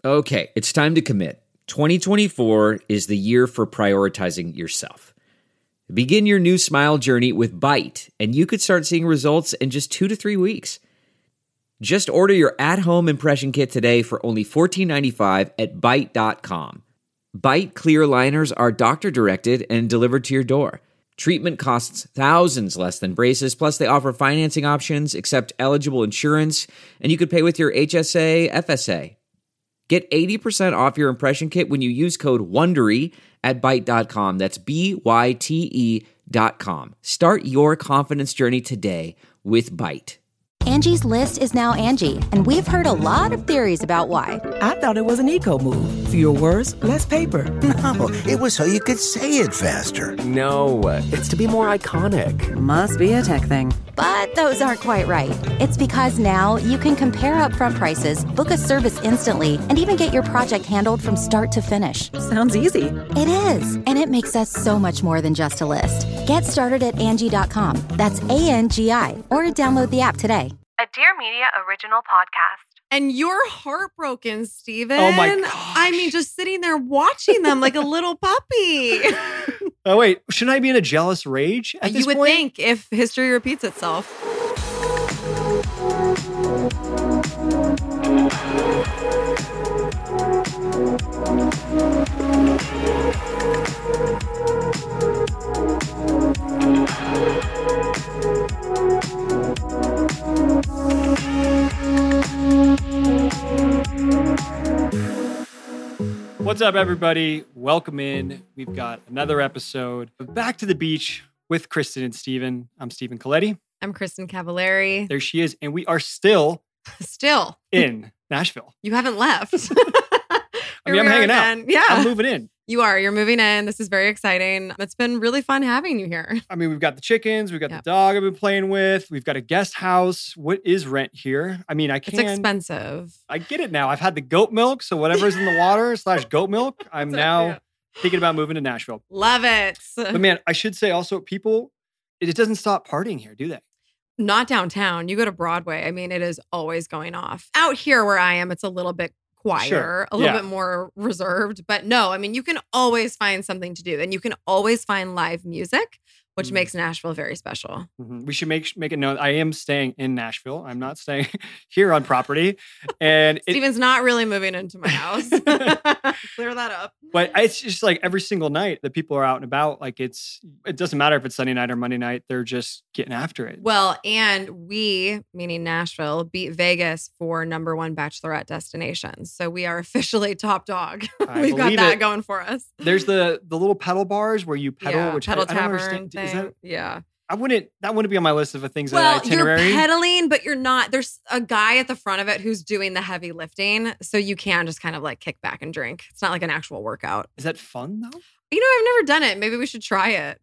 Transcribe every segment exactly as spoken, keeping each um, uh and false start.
Okay, it's time to commit. twenty twenty-four is the year for prioritizing yourself. Begin your new smile journey with Byte, and you could start seeing results in just two to three weeks. Just order your at-home impression kit today for only fourteen ninety-five at byte dot com. Byte clear aligners are doctor-directed and delivered to your door. Treatment costs thousands less than braces, plus they offer financing options, accept eligible insurance, and you could pay with your H S A, F S A. Get eighty percent off your impression kit when you use code WONDERY at byte dot com. That's B Y T E dot com. Start your confidence journey today with Byte. Angie's List is now Angie, and we've heard a lot of theories about why. I thought it was an eco move. Fewer words, less paper. No, it was so you could say it faster. No, it's to be more iconic. Must be a tech thing. But those aren't quite right. It's because now you can compare upfront prices, book a service instantly, and even get your project handled from start to finish. Sounds easy. It is, and it makes us so much more than just a list. Get started at Angie dot com. That's A N G I, or download the app today. A Dear Media original podcast. And you're heartbroken, Steven. Oh my gosh. I mean, just sitting there watching them like a little puppy. Oh, wait. Shouldn't I be in a jealous rage at this You would point? think if history repeats itself. What's up, everybody? Welcome in. We've got another episode of Back to the Beach with Kristen and Steven. I'm Steven Coletti. I'm Kristen Cavallari. There she is. And we are still Still in Nashville. You haven't left. I mean, I'm hanging again. out. Yeah. I'm moving in. You are. You're moving in. This is very exciting. It's been really fun having you here. I mean, we've got the chickens. We've got Yep. the dog I've been playing with. We've got a guest house. What is rent here? I mean, I It's can expensive. I get it now. I've had the goat milk. So whatever's in the water slash goat milk, I'm That's now right. thinking about moving to Nashville. Love it. But man, I should say also, people, it doesn't stop partying here, do they? Not downtown. You go to Broadway. I mean, it is always going off. Out here where I am, it's a little bit quieter, Sure. a little Yeah. bit more reserved. But no, I mean, you can always find something to do, and you can always find live music, which Mm. makes Nashville very special. Mhm. We should make make it known I am staying in Nashville. I'm not staying here on property, and it, Steven's not really moving into my house. Clear that up. but it's just like every single night that people are out and about. Like it's it doesn't matter if it's Sunday night or Monday night. They're just getting after it. Well, and we, meaning Nashville, beat Vegas for number one bachelorette destinations. So we are officially top dog. I We've got believe that it. going for us. There's the the little pedal bars where you pedal, yeah, which pedal I, I don't tavern understand. thing. Is that, yeah. I wouldn't that wouldn't be on my list of things on Well, an itinerary. you're pedaling, but you're not. There's a guy at the front of it who's doing the heavy lifting. So you can just kind of like kick back and drink. It's not like an actual workout. Is that fun though? You know, I've never done it. Maybe we should try it.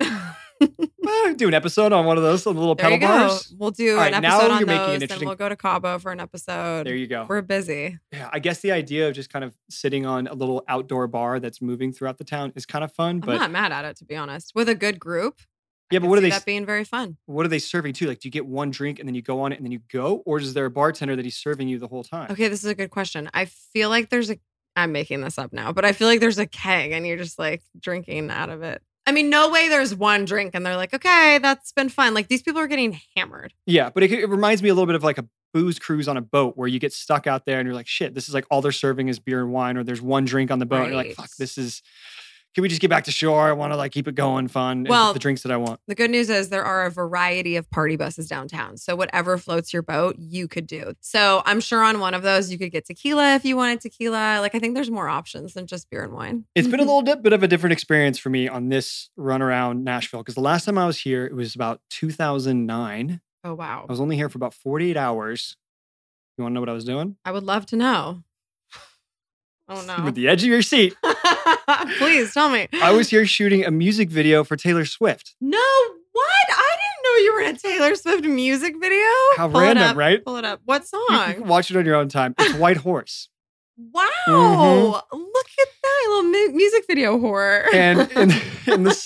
Well, do an episode on one of those on the little There pedal you go. bars. We'll do All right, an now episode on you're making an those, and interesting- we'll go to Cabo for an episode. There you go. We're busy. Yeah, I guess the idea of just kind of sitting on a little outdoor bar that's moving throughout the town is kind of fun. I'm But not mad at it, to be honest. With a good group. yeah, I but could what are see they? that being very fun. What are they serving too? Like, do you get one drink and then you go on it and then you go, or is there a bartender that he's serving you the whole time? Okay, this is a good question. I feel like there's a, I'm making this up now, but I feel like there's a keg and you're just like drinking out of it. I mean, no way there's one drink and they're like, okay, that's been fun. Like these people are getting hammered. Yeah, but it, it reminds me a little bit of like a booze cruise on a boat where you get stuck out there and you're like, shit, this is like all they're serving is beer and wine, or there's one drink on the boat. And you're like, Right. fuck, this is. Can we just get back to shore? I want to like keep it going, fun. and Well, the drinks that I want. The good news is there are a variety of party buses downtown. So whatever floats your boat, you could do. So I'm sure on one of those, you could get tequila if you wanted tequila. Like I think there's more options than just beer and wine. It's been a little bit, bit of a different experience for me on this run around Nashville because the last time I was here, it was about two thousand nine. Oh, wow. I was only here for about forty-eight hours. You want to know what I was doing? I would love to know. Oh, no. With the edge of your seat. Please tell me. I was here shooting a music video for Taylor Swift. No, what? I didn't know you were in a Taylor Swift music video. How Pull it random, up. right? Pull it up. What You, you song? can watch it on your own time. It's White Horse. Wow. Mhm. Look at that little mu- music video horror. And, and, and this...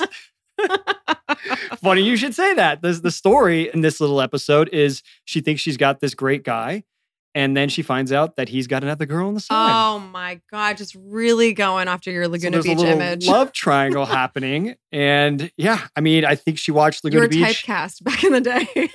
Funny you should say that. This, the story in this little episode is she thinks she's got this great guy. And then she finds out that he's got another girl on the side. Oh my God. Just really going after your Laguna so there's Beach a little image. love triangle happening. And yeah, I mean, I think she watched You Laguna were Beach. typecast back in the day.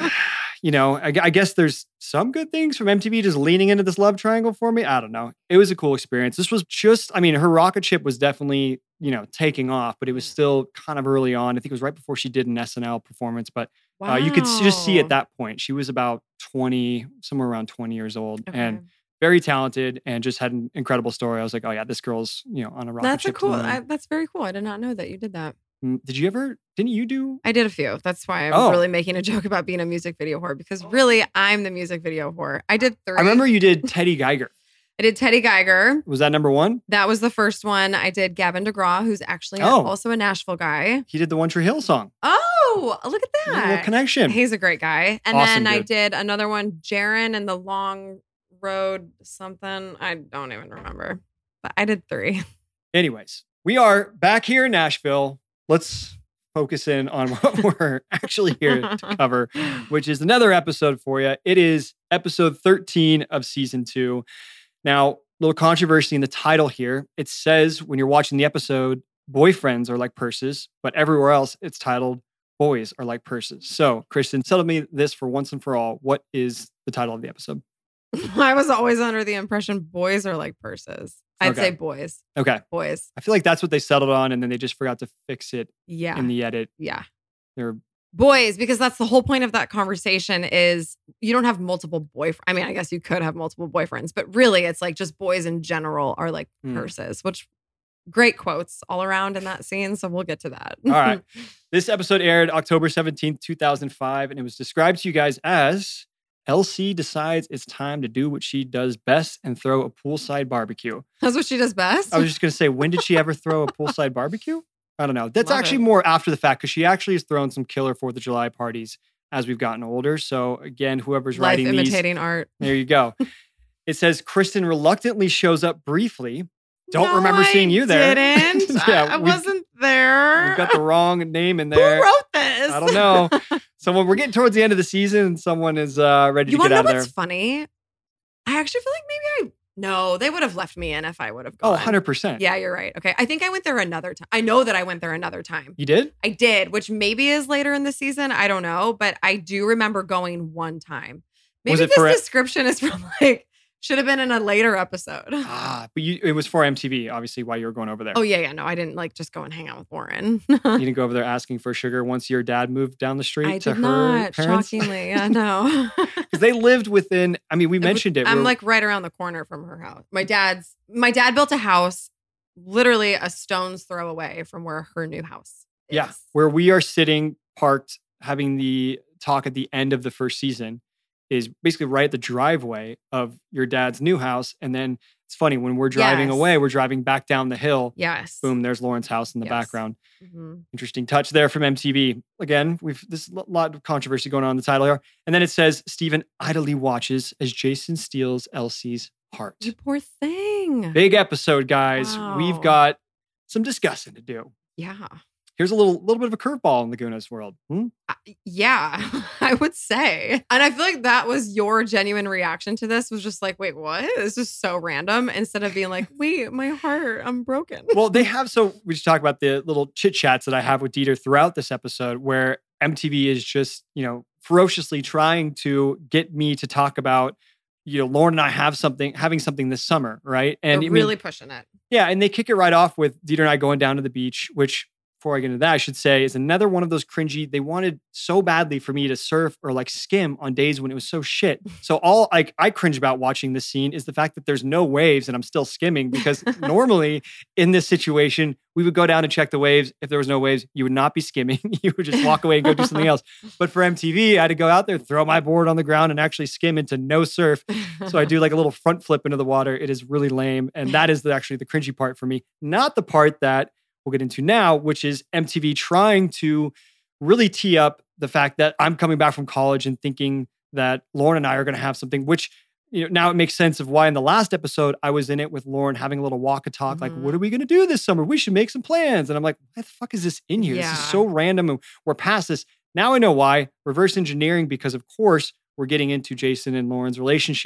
You know, I, I guess there's some good things from M T V just leaning into this love triangle for me. I don't know. It was a cool experience. This was just, I mean, her rocket ship was definitely, you know, taking off, but it was still kind of early on. I think it was right before she did an S N L performance, but Wow. uh, you could just see at that point, she was about twenty, somewhere around twenty years old Okay. and very talented and just had an incredible story. I was like, oh yeah, this girl's, you know, on a rocket That's a ship. to cool. the moon. I, that's very cool. I did not know that you did that. Mm, Did you ever, didn't you do? I did a few. That's why I'm Oh. really making a joke about being a music video whore because really I'm the music video whore. I did three. I remember you did Teddy Geiger. I did Teddy Geiger. Was that number one? That was the first one. I did Gavin DeGraw, who's actually Oh. also a Nashville guy. He did the One Tree Hill song. Oh, look at A little that. connection. He's a great guy. And Awesome then I dude. did another one, Jaron and the Long Road something. I don't even remember. But I did three. Anyways, we are back here in Nashville. Let's focus in on what we're actually here to cover, which is another episode for you. It is episode thirteen of season two. Now, little controversy in the title here. It says when you're watching the episode, boyfriends are like purses, but everywhere else it's titled boys are like purses. So, Kristen, settle me this for once and for all. What is the title of the episode? I was always under the impression boys are like purses. I'd Okay. say boys. Okay. Boys. I feel like that's what they settled on, and then they just forgot to fix it Yeah. in the edit. yeah. They're Boys, because that's the whole point of that conversation is you don't have multiple boyfriends. I mean, I guess you could have multiple boyfriends, but really it's like just boys in general are like Hmm. purses, which great quotes all around in that scene. So we'll get to that. All right. This episode aired October seventeenth, two thousand five, and it was described to you guys as Elsie decides it's time to do what she does best and throw a poolside barbecue. That's what she does best. I was just going to say, when did she ever throw a poolside barbecue? I don't know. That's Love actually it. more after the fact because she actually has thrown some killer fourth of July parties as we've gotten older. So again, whoever's Life writing these, imitating art. there you go. It says Kristen reluctantly shows up briefly. Don't No, remember seeing I you there. Didn't. Yeah, I, I we've- wasn't there. We've got the wrong name in Who there. wrote this? I don't know. Someone, we're getting towards the end of the season and someone is uh, ready You to want get to out know of what's there. funny? I actually feel like maybe I no, they would have left me in if I would have Oh, gone. one hundred percent. Yeah, you're right. Okay. I think I went there another time. I know that I went there another time. You did? I did, which maybe is later in the season. I don't know, but I do remember going one time. Maybe Was it this for a- description is from like should have been in a later episode. Ah, but you, it was for M T V, obviously, while you were going over there. Oh yeah, yeah. No, I didn't like just go and hang out with Lauren. You didn't go over there asking for sugar once your dad moved down the street I to did her not. parents? Shockingly, yeah, no. Because they lived within, I mean, we mentioned it. I'm we're- like right around the corner from her house. My dad's my dad built a house literally a stone's throw away from where her new house is. yeah, where we are sitting parked having the talk at the end of the first season is basically right at the driveway of your dad's new house. And then it's funny when we're driving Yes. away, we're driving back down the hill. Yes. Boom, there's Lauren's house in the Yes. background. Mhm. Interesting touch there from M T V. Again, we've this is a lot of controversy going on in the title here. And then it says Stephen idly watches as Jason steals Elsie's heart. You poor thing. Big episode, guys. Wow. We've got some discussing to do. Yeah. Here's a little little bit of a curveball in Laguna's world. Hmm? Uh, yeah, I would say. And I feel like that was your genuine reaction to this was just like, wait, what? This is so random. Instead of being like, wait, my heart, I'm broken. Well, they have so we just talk about the little chit chats that I have with Dieter throughout this episode, where M T V is just you know ferociously trying to get me to talk about you know Lauren and I have something having something this summer, right? And They're I mean, really pushing it. yeah, and they kick it right off with Dieter and I going down to the beach, which before I get into that, I should say is another one of those cringy. They wanted so badly for me to surf or like skim on days when it was so shit. So all like I cringe about watching this scene is the fact that there's no waves and I'm still skimming because normally in this situation, we would go down and check the waves. If there was no waves, you would not be skimming. You would just walk away and go do something else. But for M T V, I had to go out there, throw my board on the ground and actually skim into no surf. So I do like a little front flip into the water. It is really lame. And that is the, actually the cringy part for me. Not the part that we'll get into now, which is M T V trying to really tee up the fact that I'm coming back from college and thinking that Lauren and I are going to have something, which you know, now it makes sense of why in the last episode I was in it with Lauren having a little walk and talk, like, Mhm. what are we going to do this summer? We should make some plans. And I'm like, what the fuck is this in here? This Yeah. is so random. And we're past this. Now I know why. Reverse engineering, because of course we're getting into Jason and Lauren's relationship.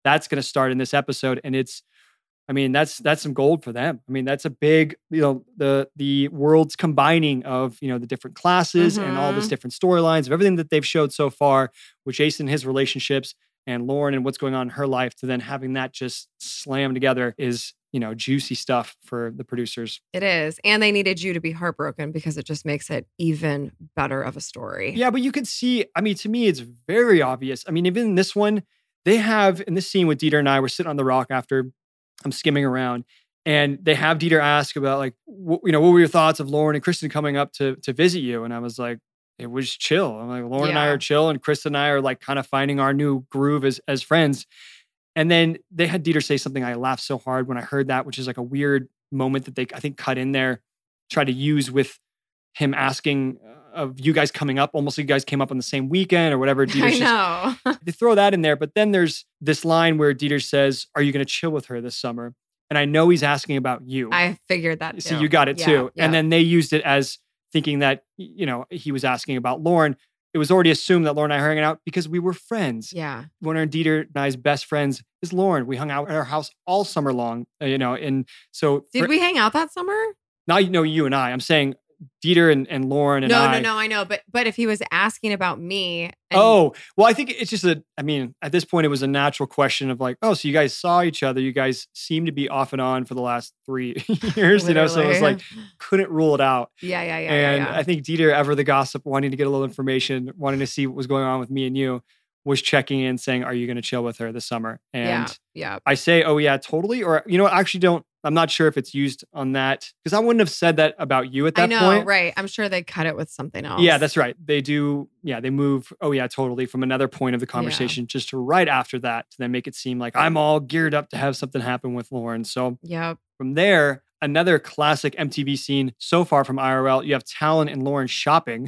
That's going to start in this episode. And it's, I mean, that's that's some gold for them. I mean, that's a big, you know, the the world's combining of, you know, the different classes mm-hmm. and all this different storylines of everything that they've showed so far with Jason, his relationships, and Lauren and what's going on in her life, to then having that just slam together is, you know, juicy stuff for the producers. It is. And they needed you to be heartbroken because it just makes it even better of a story. Yeah, but you could see, I mean, to me, it's very obvious. I mean, even in this one, they have, in this scene with Dieter and I, we're sitting on the rock after I'm skimming around, and they have Dieter ask about like, w- you know, what were your thoughts of Lauren and Kristen coming up to to visit you? And I was like, it was chill. I'm like, Lauren yeah. and I are chill, and Kristen and I are like kind of finding our new groove as as friends. And then they had Dieter say something I laughed so hard when I heard that, which is like a weird moment that they I think cut in there, try to use with him asking uh, of you guys coming up, almost like you guys came up on the same weekend or whatever. Dieter's I know. Just, they throw that in there, but then there's this line where Dieter says, "Are you going to chill with her this summer?" And I know he's asking about you. I figured that too. So you got it yeah, too. Yeah. And then they used it as thinking that, you know, he was asking about Lauren. It was already assumed that Lauren and I are hanging out because we were friends. Yeah. One of Dieter and I's best friends is Lauren. We hung out at our house all summer long, uh, you know, and so. Did for, we hang out that summer? Now, you know, you and I, I'm saying Dieter and, and Lauren and no, I. No, no, no, I know. But but if he was asking about me. And oh, well, I think it's just a, I mean, at this point, it was a natural question of like, oh, so you guys saw each other. You guys seem to be off and on for the last three years, you know? So it was like, couldn't rule it out. Yeah, yeah, yeah. And yeah, yeah. I think Dieter, ever the gossip, wanting to get a little information, wanting to see what was going on with me and you, was checking in saying, are you going to chill with her this summer? And yeah, yeah. I say, oh yeah, totally. Or, you know, I actually don't, I'm not sure if it's used on that because I wouldn't have said that about you at that I know, point. Right. I'm sure they cut it with something else. Yeah, that's right. They do. Yeah, they move. Oh yeah, totally. From another point of the conversation, yeah. just to right after that to then make it seem like I'm all geared up to have something happen with Lauren. So yeah. From there, another classic M T V scene so far from I R L. You have Talon and Lauren shopping.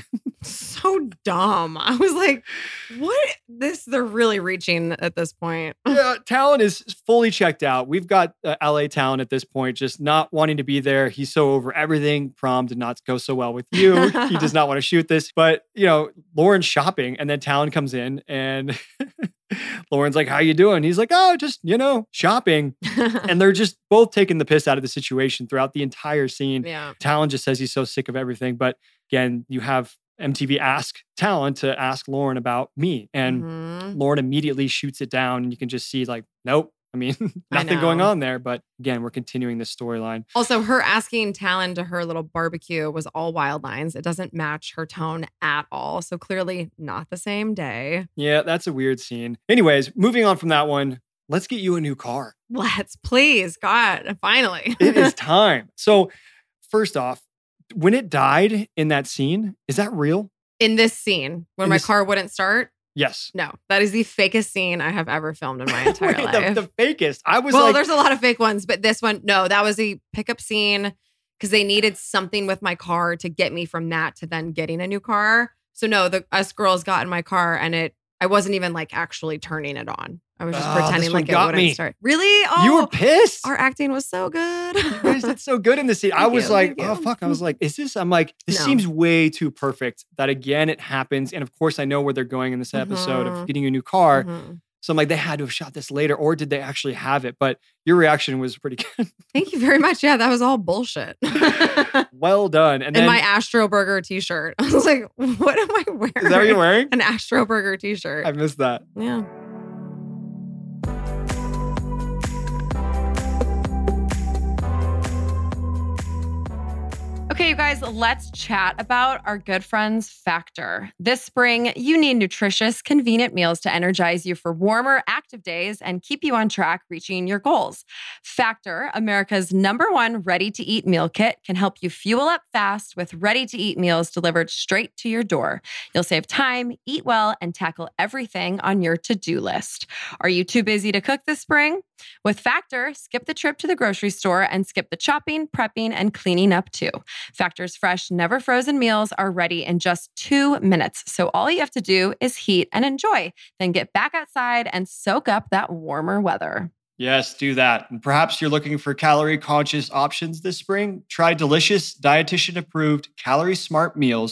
So dumb. I was like, what? This, they're really reaching at this point. Yeah, Talon is fully checked out. We've got uh, L A Talon at this point, just not wanting to be there. He's so over everything. Prom did not go so well with you. He does not want to shoot this. But, you know, Lauren's shopping, and then Talon comes in and Lauren's like, how you doing? He's like, oh, just, you know, shopping. And they're just both taking the piss out of the situation throughout the entire scene. Yeah. Talon just says he's so sick of everything. But again, you have M T V ask Talon to ask Lauren about me. And mm-hmm. Lauren immediately shoots it down. And you can just see like, nope. I mean, nothing going on there. But again, we're continuing this storyline. Also, her asking Talon to her little barbecue was all wild lines. It doesn't match her tone at all. So clearly not the same day. Yeah, that's a weird scene. Anyways, moving on from that one, let's get you a new car. Let's, please. God, finally. It is time. So first off, when it died in that scene, is that real? In this scene, when in my this... car wouldn't start? Yes. No, that is the fakest scene I have ever filmed in my entire Wait, life. The, the fakest. I was well, like... there's a lot of fake ones, but this one, no, that was a pickup scene because they needed something with my car to get me from that to then getting a new car. So no, the us girls got in my car and it, I wasn't even like actually turning it on. I was just oh, pretending like it wouldn't me. start. Really? Oh, you were pissed. Our acting was so good. You guys did so good in the scene. I was you, like, oh, fuck. I was like, is this? I'm like, this no. seems way too perfect that again, it happens. And of course, I know where they're going in this episode mm-hmm. of getting a new car. Mm-hmm. So I'm like, they had to have shot this later, or did they actually have it? But your reaction was pretty good. Thank you very much. Yeah, that was all bullshit. Well done. And in then my Astro Burger t-shirt. I was like, what am I wearing? Is that what you're wearing? An Astro Burger t-shirt. I missed that. Yeah. Okay, you guys, let's chat about our good friends Factor. This spring, you need nutritious, convenient meals to energize you for warmer, active days and keep you on track reaching your goals. Factor, America's number one ready-to-eat meal kit, can help you fuel up fast with ready-to-eat meals delivered straight to your door. You'll save time, eat well, and tackle everything on your to-do list. Are you too busy to cook this spring? With Factor, skip the trip to the grocery store and skip the chopping, prepping, and cleaning up too. Factor's fresh, never frozen meals are ready in just two minutes. So all you have to do is heat and enjoy. Then get back outside and soak up that warmer weather. Yes, do that. And perhaps you're looking for calorie-conscious options this spring. Try delicious, dietitian-approved, calorie-smart meals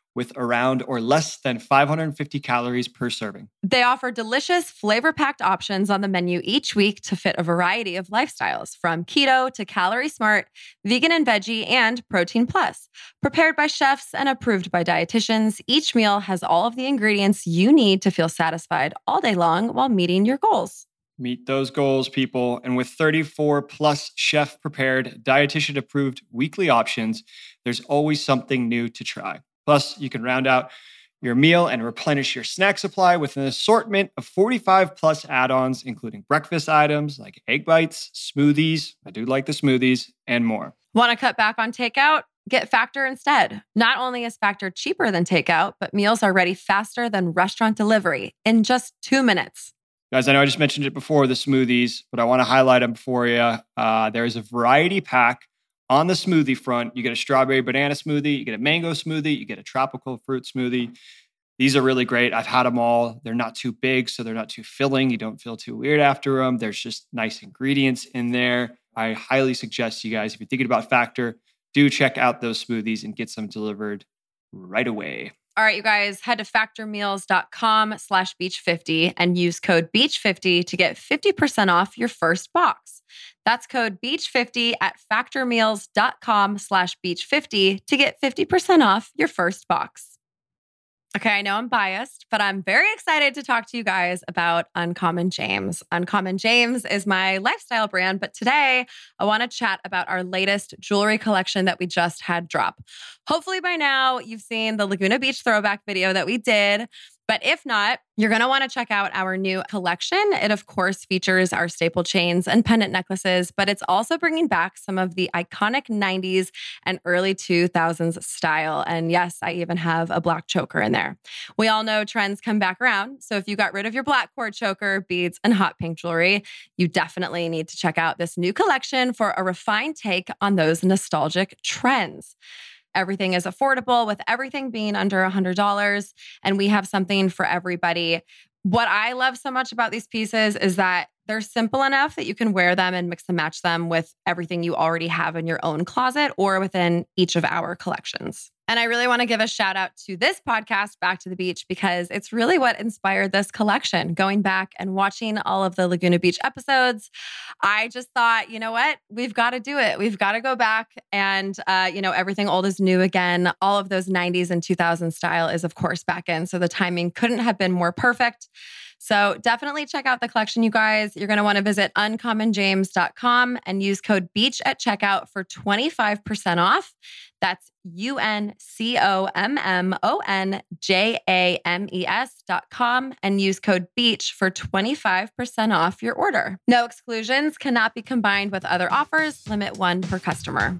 with around or less than five hundred fifty calories per serving. They offer delicious, flavor-packed options on the menu each week to fit a variety of lifestyles, from keto to calorie smart, vegan and veggie, and protein plus. Prepared by chefs and approved by dietitians, each meal has all of the ingredients you need to feel satisfied all day long while meeting your goals. Meet those goals, people. And with thirty-four plus chef-prepared, dietitian-approved weekly options, there's always something new to try. Plus, you can round out your meal and replenish your snack supply with an assortment of forty-five plus add-ons, including breakfast items like egg bites, smoothies, I do like the smoothies, and more. Want to cut back on takeout? Get Factor instead. Not only is Factor cheaper than takeout, but meals are ready faster than restaurant delivery in just two minutes. Guys, I know I just mentioned it before, the smoothies, but I want to highlight them for you. Uh, there is a variety pack on the smoothie front. You get a strawberry banana smoothie, you get a mango smoothie, you get a tropical fruit smoothie. These are really great. I've had them all. They're not too big, so they're not too filling. You don't feel too weird after them. There's just nice ingredients in there. I highly suggest you guys, if you're thinking about Factor, do check out those smoothies and get some delivered right away. All right, you guys, head to factormeals.com slash beach50 and use code beach fifty to get fifty percent off your first box. That's code beach fifty at factormeals.com slash beach50 to get fifty percent off your first box. Okay, I know I'm biased, but I'm very excited to talk to you guys about Uncommon James. Uncommon James is my lifestyle brand, but today I want to chat about our latest jewelry collection that we just had drop. Hopefully by now you've seen the Laguna Beach throwback video that we did. But if not, you're going to want to check out our new collection. It, of course, features our staple chains and pendant necklaces, but it's also bringing back some of the iconic nineties and early two thousands style. And yes, I even have a black choker in there. We all know trends come back around. So if you got rid of your black cord choker, beads, and hot pink jewelry, you definitely need to check out this new collection for a refined take on those nostalgic trends. Everything is affordable, with everything being under one hundred dollars, and we have something for everybody. What I love so much about these pieces is that they're simple enough that you can wear them and mix and match them with everything you already have in your own closet or within each of our collections. And I really want to give a shout out to this podcast, Back to the Beach, because it's really what inspired this collection. Going back and watching all of the Laguna Beach episodes, I just thought, you know what? We've got to do it. We've got to go back and, uh, you know, everything old is new again. All of those nineties and two thousands style is, of course, back in. So the timing couldn't have been more perfect. So definitely check out the collection, you guys. You're going to want to visit uncommon james dot com and use code BEACH at checkout for twenty-five percent off. That's U N C O M M O N J A M E S dot com and use code BEACH for twenty-five percent off your order. No exclusions, cannot be combined with other offers, limit one per customer.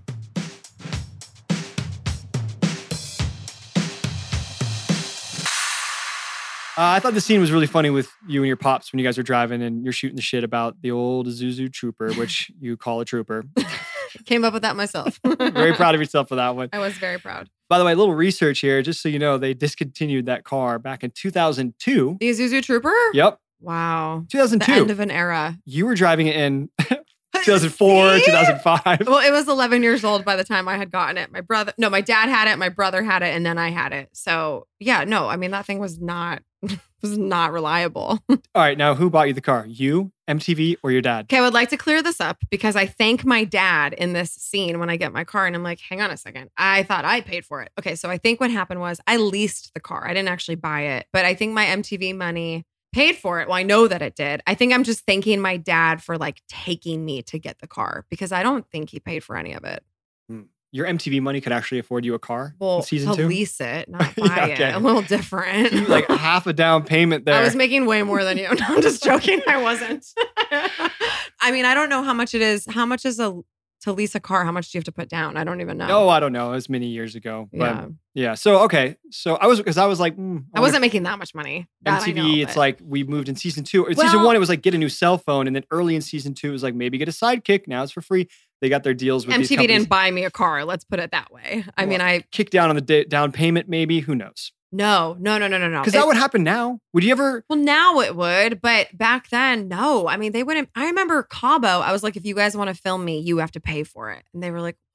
Uh, I thought the scene was really funny with you and your pops when you guys are driving and you're shooting the shit about the old Isuzu Trooper, which you call a trooper. Came up with that myself. Very proud of yourself for that one. I was very proud. By the way, a little research here, just so you know, they discontinued that car back in two thousand two. The Isuzu Trooper? Yep. Wow. two thousand two. The end of an era. You were driving it in two thousand four, See? two thousand five. Well, it was eleven years old by the time I had gotten it. My brother, no, my dad had it, my brother had it, and then I had it. So yeah, no, I mean, that thing was not, was not reliable. All right. Now, who bought you the car? You, M T V, or your dad? Okay, I would like to clear this up because I thank my dad in this scene when I get my car and I'm like, hang on a second. I thought I paid for it. Okay, so I think what happened was I leased the car. I didn't actually buy it, but I think my M T V money paid for it. Well, I know that it did. I think I'm just thanking my dad for like taking me to get the car because I don't think he paid for any of it. Hmm. Your M T V money could actually afford you a car Well, in season to two? lease it, not buy Yeah, okay. it. A little different. Like half a down payment there. I was making way more than you. No, I'm just joking. I wasn't. I mean, I don't know how much it is. How much is a to lease a car? How much do you have to put down? I don't even know. No, I don't know. It was many years ago. But Yeah. yeah. So, okay. So I was, because I was like, mm, I wasn't making that much money. That M T V, I know, it's but- like we moved in season two. Or season Well- one, it was like get a new cell phone. And then early in season two, it was like maybe get a Sidekick. Now it's for free. They got their deals with M these T V companies. didn't buy me a car. Let's put it that way. I mean, I Kick down on the da- down payment, maybe. Who knows? no, no, no, no, no, no. Because It- that would happen now. Would you ever? Well, now it would, but back then, no. I mean, they wouldn't. I remember Cabo. I was like, if you guys want to film me, you have to pay for it. And they were like,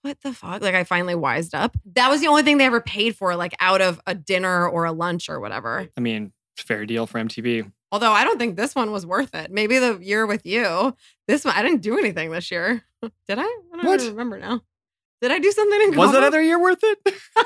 what the fuck? Like I finally wised up. That was the only thing they ever paid for, like out of a dinner or a lunch or whatever. I mean, fair deal for M T V. Although I don't think this one was worth it. Maybe the year with you. This one, I didn't do anything this year. Did I? I don't What? even remember now. Did I do something in Cabo? Was that other year worth it?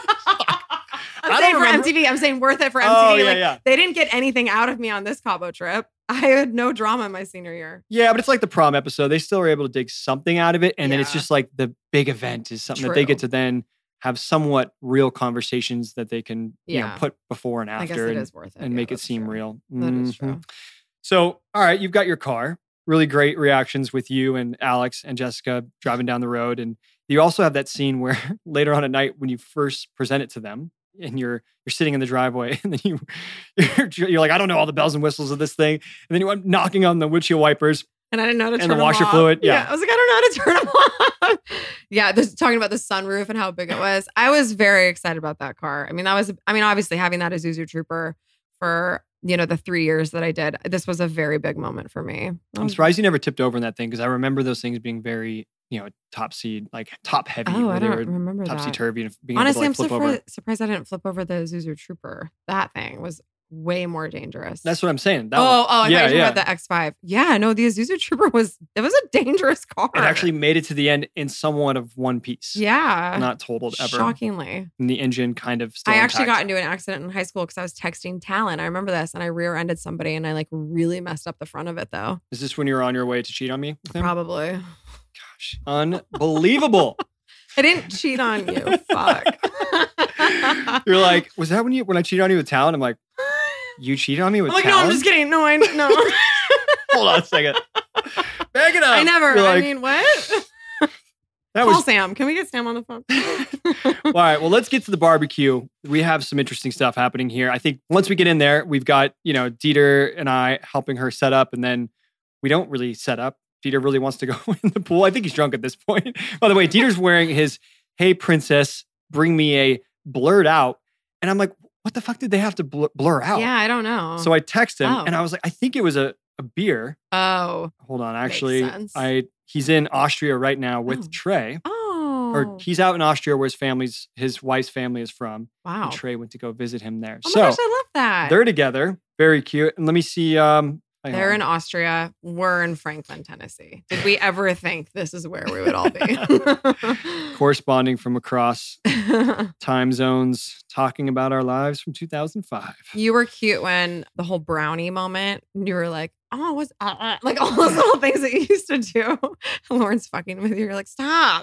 I'm I saying don't for remember. M T V. I'm saying worth it for M T V. Oh, yeah, like, yeah. They didn't get anything out of me on this Cabo trip. I had no drama my senior year. Yeah, but it's like the prom episode. They still were able to dig something out of it. And then it's Yeah. just like the big event is something that they get True. to then have somewhat real conversations that they can you know, Yeah. put before and I after guess it and, is worth it. and Yeah, make it that's seem true. real. That is Mhm. true. So, all right, you've got your car. Really great reactions with you and Alex and Jessica driving down the road. And you also have that scene where later on at night when you first present it to them and you're you're sitting in the driveway and then you you're, you're like, I don't know all the bells and whistles of this thing. And then you went knocking on the windshield wipers. And I didn't know how to And turn the them washer off. fluid, yeah. I was like, I don't know how to turn them off. yeah, this talking about the sunroof and how big it was. I was very excited about that car. I mean, that was, I mean, obviously having that Isuzu Trooper for, you know, the three years that I did, this was a very big moment for me. I'm surprised you never tipped over in that thing because I remember those things being very, you know, top seed, like top heavy. Oh, where I they don't were remember that. Topsy turvy and being Honestly, able to I'm like, flip over. surprised, surprised I didn't flip over the Isuzu Trooper. That thing was way more dangerous. That's what I'm saying. That oh, one. oh, I yeah, thought you were talking yeah. about the X five. Yeah, no, the Isuzu Trooper was, it was a dangerous car. It actually made it to the end in somewhat of one piece. yeah. Not totaled ever. Shockingly. And the engine kind of still I actually intact. got into an accident in high school because I was texting Talon. I remember this, and I rear-ended somebody, and I like really messed up the front of it, though. Is this when you were on your way to cheat on me? with him? Probably. Gosh, unbelievable. I didn't cheat on you. Fuck. You're like, was that when you when I cheated on you with Talon? I'm like, you cheated on me with I'm like, Talon? no, I'm just kidding. No, I no. Hold on a second. Back it up. I never. You're I like, mean, what? that Call was Sam. Can we get Sam on the phone? All right, well, let's get to the barbecue. We have some interesting stuff happening here. I think once we get in there, we've got, you know, Dieter and I helping her set up, and then we don't really set up. Dieter really wants to go in the pool. I think he's drunk at this point. By the way, Dieter's wearing his Hey Princess, Bring Me a blurred out. And I'm like, what the fuck did they have to blur, blur out? Yeah, I don't know. So I text him Oh. and I was like, I think it was a, a beer. oh. Hold on, Makes actually, sense. I he's in Austria right now with Oh. Trey. Oh. Or he's out in Austria where his family's his wife's family is from. wow. And Trey went to go visit him there. Oh my so gosh, I love that. they're together. Very cute. And let me see. Um, hang They're on. in Austria. We're in Franklin, Tennessee. Did we ever think this is where we would all be? corresponding from across time zones, talking about our lives from two thousand five. You were cute when the whole brownie moment, you were like, oh, what's uh, uh, like all those little things that you used to do. Lauren's fucking with you. You're like, stop.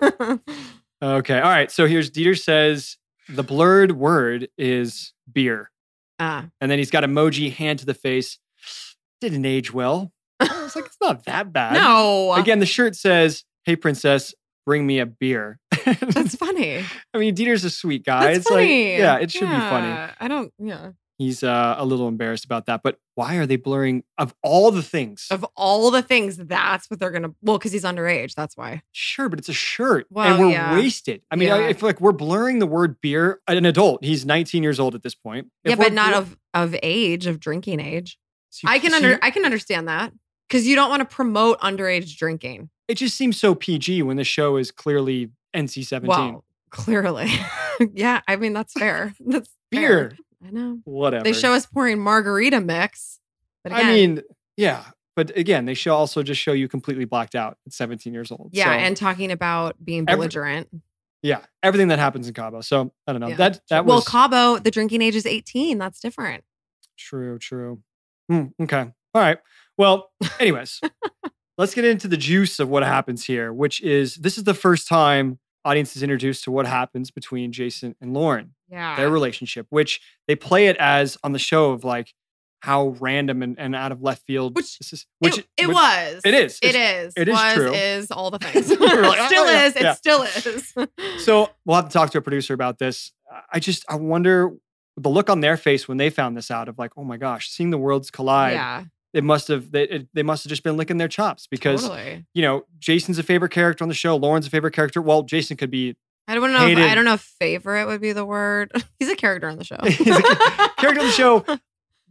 Okay. All right. So here's Dieter says the blurred word is beer. Ah. And then he's got emoji, hand to the face. Didn't age well. I was like, it's not that bad. No. Again, the shirt says, hey, princess, bring me a beer. That's funny. I mean, Dieter's a sweet guy. That's it's funny. like, yeah, it should be funny. Yeah, I don't, yeah. He's uh, a little embarrassed about that. But why are they blurring, of all the things? Of all the things, that's what they're going to, well, because he's underage. That's why. Sure, but it's a shirt. Well, and we're yeah. wasted. I mean, I, Yeah. I feel like we're blurring the word beer. An adult, he's nineteen years old at this point. If yeah, we're but not blur- of, of age, of drinking age. So- I can so under, I can understand that because you don't want to promote underage drinking. It just seems so P G when the show is clearly N C seventeen. Well, clearly. yeah, I mean, that's fair. That's Beer. fair. I know. Whatever. They show us pouring margarita mix. But again, I mean, yeah. But again, they show also just show you completely blacked out at seventeen years old. yeah, So, and talking about being Every- belligerent. yeah, everything that happens in Cabo. So I don't know. Yeah. That that well, was Cabo, the drinking age is eighteen. That's different. true, true. Hmm, okay. All right. Well, anyways, let's get into the juice of what happens here, which is this is the first time audience is introduced to what happens between Jason and Lauren, Yeah. their relationship, which they play it as on the show of like how random and, and out of left field Which- this is. Which it, it which- was. It is. It It's- is. it is was, true. is all the things. You're like, it still oh, yeah, is. It yeah. still is. So we'll have to talk to a producer about this. I just I wonder the look on their face when they found this out of like, oh my gosh, seeing the worlds collide. yeah. It must have they, it, they must have just been licking their chops because Totally. you know Jason's a favorite character on the show. Lauren's a favorite character. Well, Jason could be I don't know. If, hated- I don't know if favorite would be the word. He's a character on the show. He's a character on the show,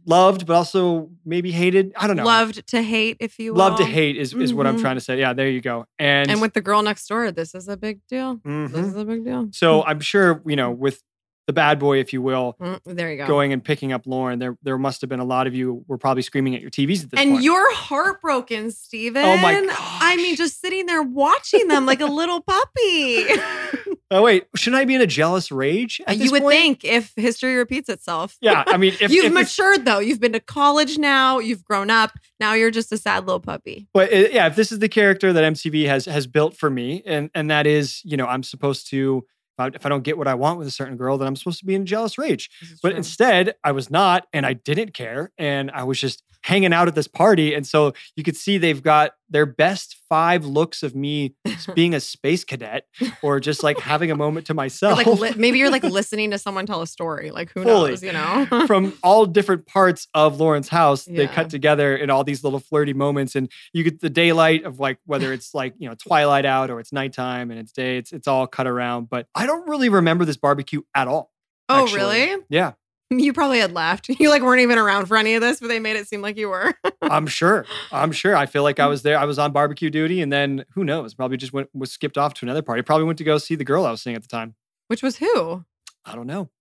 loved, but also maybe hated. I don't know. Loved to hate, if you will. Love to hate is, is what I'm Mhm. trying to say. Yeah, there you go. And, And with the girl next door, this is a big deal. Mhm. This is a big deal. so I'm sure, you know, with the bad boy, if you will, Mm, there you go. going and picking up Lauren, there there must have been a lot of you were probably screaming at your T Vs at this and point. you're heartbroken, Steven. Oh my I mean, just sitting there watching them like a little puppy. Oh, wait. Shouldn't I be in a jealous rage at this You would point? think if history repeats itself. Yeah, I mean, if, You've if it's- matured though. You've been to college now. You've grown up. Now you're just a sad little puppy. But uh, yeah, if this is the character that M T V has has built for me, and and that is, you know, I'm supposed to, if I, if I don't get what I want with a certain girl, then I'm supposed to be in jealous rage. But true. instead, I was not, and I didn't care, and I was just hanging out at this party. And so you could see they've got their best five looks of me being a space cadet, or just like having a moment to Or myself. like li- maybe you're like listening to someone tell a story. Like who Fully. knows, you know? From all different parts of Lauren's house, they Yeah. cut together in all these little flirty moments, and you get the daylight of like whether it's like, you know, twilight out or it's nighttime and it's day. It's it's all cut around. But I don't really remember this barbecue at all. Oh, actually. really? Yeah, You probably had left. You like weren't even around for any of this, but they made it seem like you were. I'm sure. I'm sure. I feel like I was there. I was on barbecue duty, and then who knows? Probably just went was skipped off to another party. Probably went to go see the girl I was seeing at the time. Which was who? I don't know.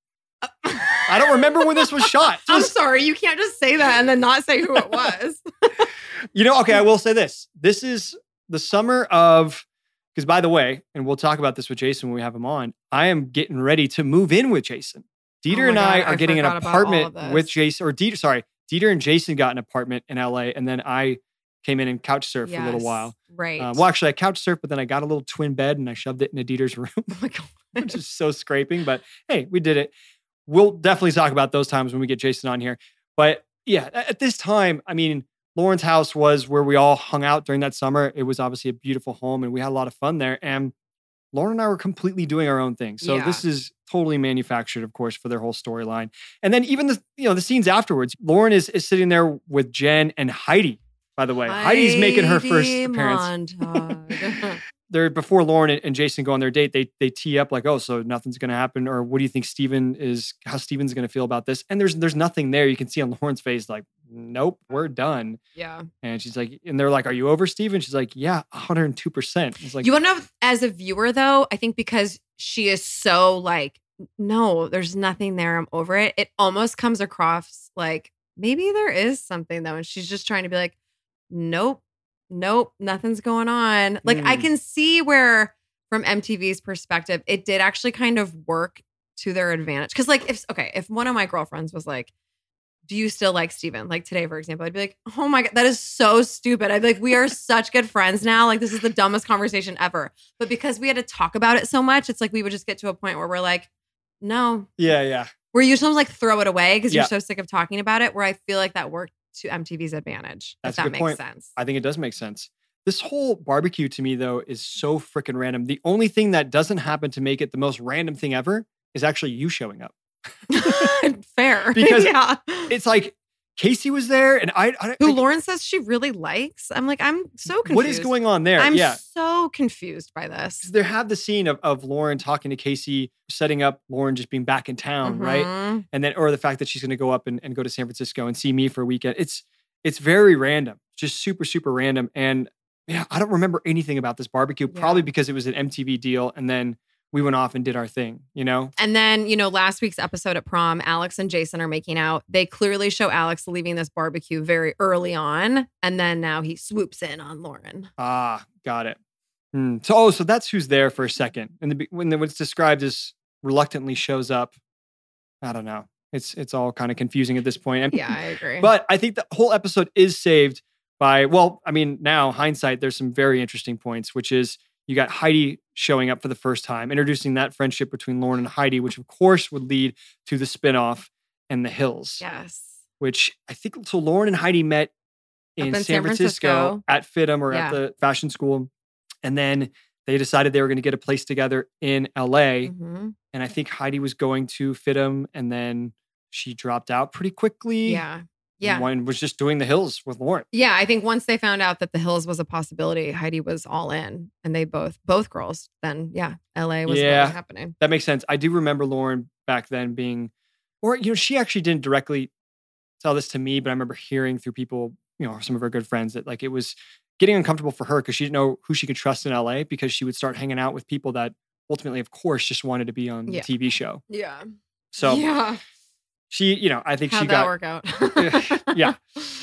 I don't remember when this was shot. This I'm was- sorry. You can't just say that and then not say who it was. You know, okay, I will say this. This is the summer of, because by the way, and we'll talk about this with Jason when we have him on, I am getting ready to move in with Jason. Dieter Oh my and I God, are I getting an forgot about all apartment of this. with Jason, or Dieter, sorry, Dieter and Jason got an apartment in L A, and then I came in and couch surfed for a little Yes, while. Right. Uh, well, actually, I couch surfed, but then I got a little twin bed and I shoved it into Dieter's room, oh my God. which is so scraping. But hey, we did it. We'll definitely talk about those times when we get Jason on here. But yeah, a- at this time, I mean, Lauren's house was where we all hung out during that summer. It was obviously a beautiful home and we had a lot of fun there. And Lauren and I were completely doing our own thing. So Yeah. this is totally manufactured, of course, for their whole storyline. And then even the, you know, the scenes afterwards, Lauren is, is sitting there with Jen and Heidi, by the way. Heidi's making her first Heidi appearance. Montag. They're before Lauren and- and Jason go on their date, they they tee up like, oh, so nothing's gonna happen, or what do you think Steven is how Steven's gonna feel about this? And there's there's nothing there. You can see on Lauren's face, like, nope, we're done. yeah. And she's like, and they're like, are you over, Steven? She's like, yeah, one hundred two percent. It's like, You want to know, as a viewer, though, I think because she is so like, no, there's nothing there. I'm over it. It almost comes across like maybe there is something, though. And she's just trying to be like, nope, nope, nothing's going on. Like, I Hmm. can see where, from M T V's perspective, it did actually kind of work to their advantage. Cause, like, if, okay, if one of my girlfriends was like, do you still like Steven? Like today, for example, I'd be like, oh my God, that is so stupid. I'd be like, we are such good friends now. Like, this is the dumbest conversation ever. But because we had to talk about it so much, it's like we would just get to a point where we're like, no. yeah, yeah. Where you sometimes like throw it away because Yeah. you're so sick of talking about it, where I feel like that worked to M T V's advantage. That's if a that good makes point. sense. I think it does make sense. This whole barbecue to me, though, is so freaking random. The only thing that doesn't happen to make it the most random thing ever is actually you showing up. Fair. Because yeah. It's like Casey was there, and I, I Who like, Lauren says she really likes. I'm like, I'm so confused. what is going on there? I'm yeah. so confused by this. They have the scene of, of Lauren talking to Casey, setting up Lauren just being back in town, right? Mhm. And then, or the fact that she's going to go up and, and go to San Francisco and see me for a weekend. It's, it's very random, just super, super random. And yeah, I don't remember anything about this barbecue, probably Yeah. because it was an M T V deal. And then we went off and did our thing, you know? And then, you know, last week's episode at prom, Alex and Jason are making out. They clearly show Alex leaving this barbecue very early on. And then now he swoops in on Lauren. Ah, got it. Hmm. So, oh, so that's who's there for a second. And the, when what's described as reluctantly shows up, I don't know. It's it's all kind of confusing at this point. And- Yeah, I agree. But I think the whole episode is saved by, well, I mean, now hindsight, there's some very interesting points, which is you got Heidi showing up for the first time, introducing that friendship between Lauren and Heidi, which of course would lead to the spinoff and the Hills, yes. which I think, so Lauren and Heidi met in, in San, San Francisco, Francisco. at FITM or Yeah. at the fashion school. And then they decided they were going to get a place together in L A. Mhm. And I think Heidi was going to FITM, and then she dropped out pretty quickly. Yeah. Yeah. And one was just doing the Hills with Lauren. Yeah. I think once they found out that the Hills was a possibility, Heidi was all in. And they both, both girls, then yeah, L A was what Yeah. was happening. That makes sense. I do remember Lauren back then being, or, you know, she actually didn't directly tell this to me, but I remember hearing through people, you know, some of her good friends that like it was getting uncomfortable for her because she didn't know who she could trust in L A because she would start hanging out with people that ultimately, of course, just wanted to be on Yeah. the T V show. Yeah. So yeah. she, you know, I think How'd she that got work out? yeah.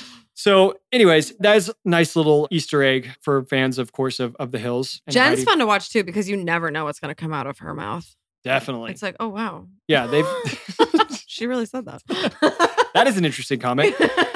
So, anyways, that's a nice little Easter egg for fans, of course, of, of The Hills. And Jen's Heidi. fun to watch too because you never know what's going to come out of her mouth. Definitely. It's like, oh wow. Yeah, they've. She really said that. That is an interesting comment.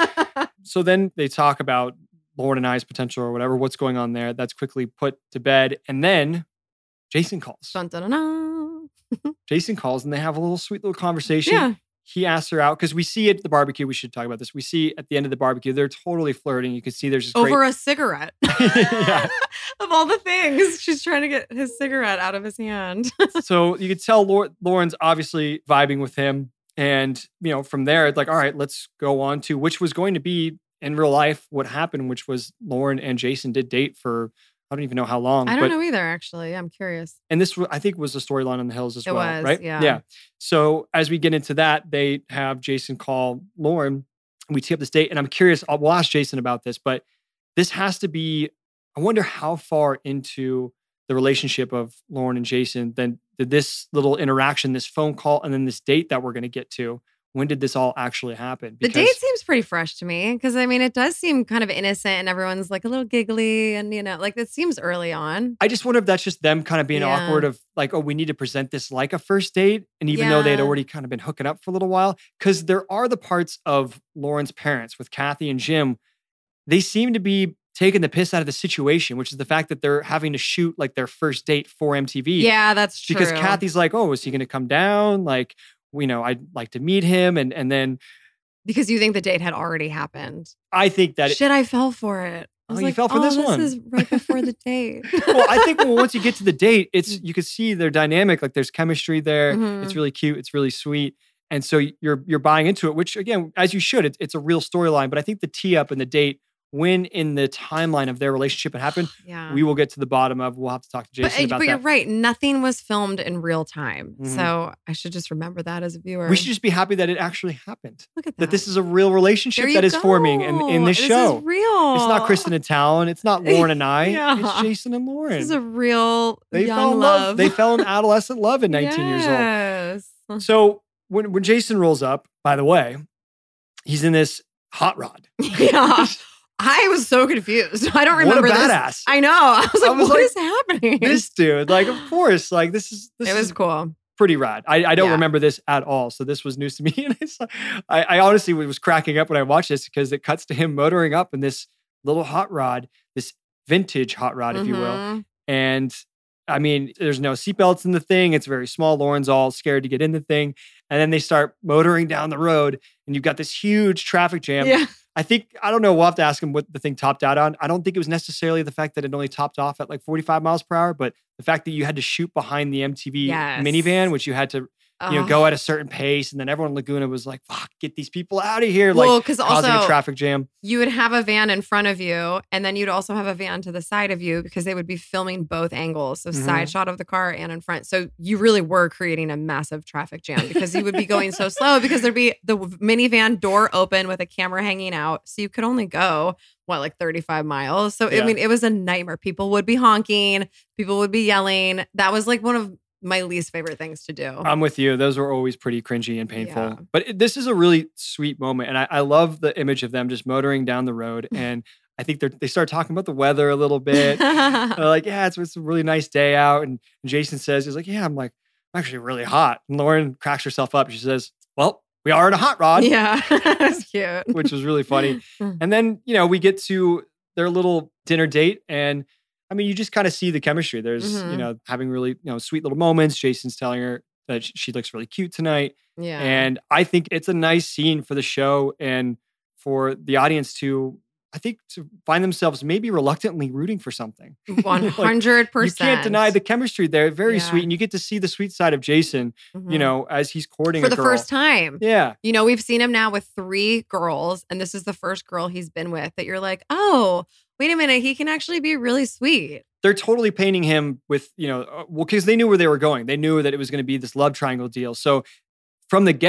So then they talk about Lauren and I's potential or whatever, what's going on there. That's quickly put to bed. And then Jason calls. Dun, dun, dun, dun. Jason calls and they have a little sweet little conversation. Yeah. He asks her out because we see at the barbecue. We should talk about this. We see at the end of the barbecue, they're totally flirting. You can see there's this Over great... a cigarette. Yeah. Of all the things, she's trying to get his cigarette out of his hand. So you could tell Lau- Lauren's obviously vibing with him. And, you know, from there, it's like, all right, let's go on to which was going to be in real life what happened, which was Lauren and Jason did date for, I don't even know how long. I don't but, know either, actually. I'm curious. And this, I think, was the storyline on The Hills as It well, was, right? yeah. Yeah. So as we get into that, they have Jason call Lauren. We tee up this date. And I'm curious, I'll, we'll ask Jason about this, but this has to be, I wonder how far into the relationship of Lauren and Jason then did this little interaction, this phone call, and then this date that we're going to get to, when did this all actually happen? The date seems pretty fresh to me because, I mean, it does seem kind of innocent and everyone's like a little giggly and, you know, like it seems early on. I just wonder if that's just them kind of being Yeah. awkward of like, oh, we need to present this like a first date. And even though they had Yeah. already kind of been hooking up for a little while, because there are the parts of Lauren's parents with Kathy and Jim, they seem to be taking the piss out of the situation, which is the fact that they're having to shoot like their first date for M T V. Yeah, that's true. Because Kathy's like, oh, is he going to come down? Like, you know, I'd like to meet him. And and then Because you think the date had already happened. I think that... Shit, I fell for it. I Oh, was you like, fell for oh, this this one. is right before the date. well, I think well, once you get to the date, it's you can see their dynamic. Like there's chemistry there. Mhm. It's really cute. It's really sweet. And so you're you're buying into it, which again, as you should, it, it's a real storyline. But I think the tee up and the date, when in the timeline of their relationship it happened, Yeah. we will get to the bottom of. We'll have to talk to But, Jason uh, about but that. you're right. Nothing was filmed in real time. Mhm. So I should just remember that as a viewer. We should just be happy that it actually happened. Look at that. That this is a real relationship There you that is forming in, in this This show. is real. It's not Kristen and Talon. It's not Lauren and I. Yeah. It's Jason and Lauren. This is a real they young fell in love. love. They fell in adolescent love at nineteen years old. Yes. So when, when Jason rolls up, by the way, he's in this hot rod. Yeah. I was so confused. I don't remember What a this. badass. I know. I was like, I was what like, is happening? This dude, like, of course, like this is this it was is cool. pretty rad. I, I don't Yeah. remember this at all. So this was news to me. And it's, I, I honestly was cracking up when I watched this because it cuts to him motoring up in this little hot rod, this vintage hot rod, if you will. Mhm. And I mean, there's no seatbelts in the thing. It's very small. Lauren's all scared to get in the thing. And then they start motoring down the road and you've got this huge traffic jam. Yeah. I think, I don't know, we'll have to ask him what the thing topped out on. I don't think it was necessarily the fact that it only topped off at like forty-five miles per hour, but the fact that you had to shoot behind the M T V Yes. minivan, which you had to, you know, Ugh. go at a certain pace. And then everyone in Laguna was like, fuck, get these people out of here. Like Well, 'cause causing also- a traffic jam. You would have a van in front of you, and then you'd also have a van to the side of you because they would be filming both angles. So Mhm. side shot of the car and in front. So you really were creating a massive traffic jam because you would be going so slow because there'd be the minivan door open with a camera hanging out. So you could only go, what, like thirty-five miles. So, Yeah. I mean, it was a nightmare. People would be honking. People would be yelling. That was like one of my least favorite things to do. I'm with you. Those were always pretty cringy and painful. Yeah. But it, this is a really sweet moment. And I, I love the image of them just motoring down the road. And I think they're, they start talking about the weather a little bit. They're like, yeah, it's, it's a really nice day out. And Jason says, he's like, yeah, I'm like, I'm actually really hot. And Lauren cracks herself up. She says, well, we are in a hot rod. Yeah. That's cute. Which was really funny. And then, you know, we get to their little dinner date. And I mean, you just kind of see the chemistry. There's, Mhm. you know, having really, you know, sweet little moments. Jason's telling her that she looks really cute tonight. Yeah. And I think it's a nice scene for the show and for the audience to, I think, to find themselves maybe reluctantly rooting for something. one hundred percent. You can't deny the chemistry there. Very Yeah. sweet. And you get to see the sweet side of Jason, you Mhm. know, as he's courting for a the girl. first time. Yeah. You know, we've seen him now with three girls, and this is the first girl he's been with that you're like, oh, wait a minute, he can actually be really sweet. They're totally painting him with, you know, uh, well, because they knew where they were going. They knew that it was going to be this love triangle deal. So from the get,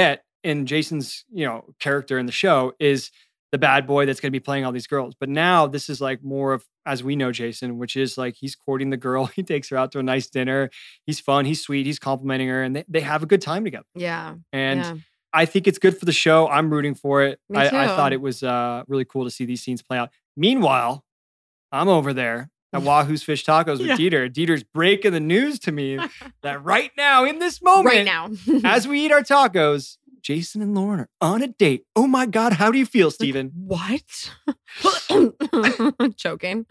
in Jason's, you know, character in the show is the bad boy that's going to be playing all these girls. But now this is like more of, as we know Jason, which is like he's courting the girl. He takes her out to a nice dinner. He's fun. He's sweet. He's complimenting her and they, they have a good time together. Yeah. And yeah. I think it's good for the show. I'm rooting for it. Me I, too. I thought it was uh, really cool to see these scenes play out. Meanwhile, I'm over there at Wahoo's Fish Tacos with Yeah. Dieter. Dieter's breaking the news to me that right now, in this moment, Right now. as we eat our tacos, Jason and Lauren are on a date. Oh my God, how do you feel, Steven? What? Choking.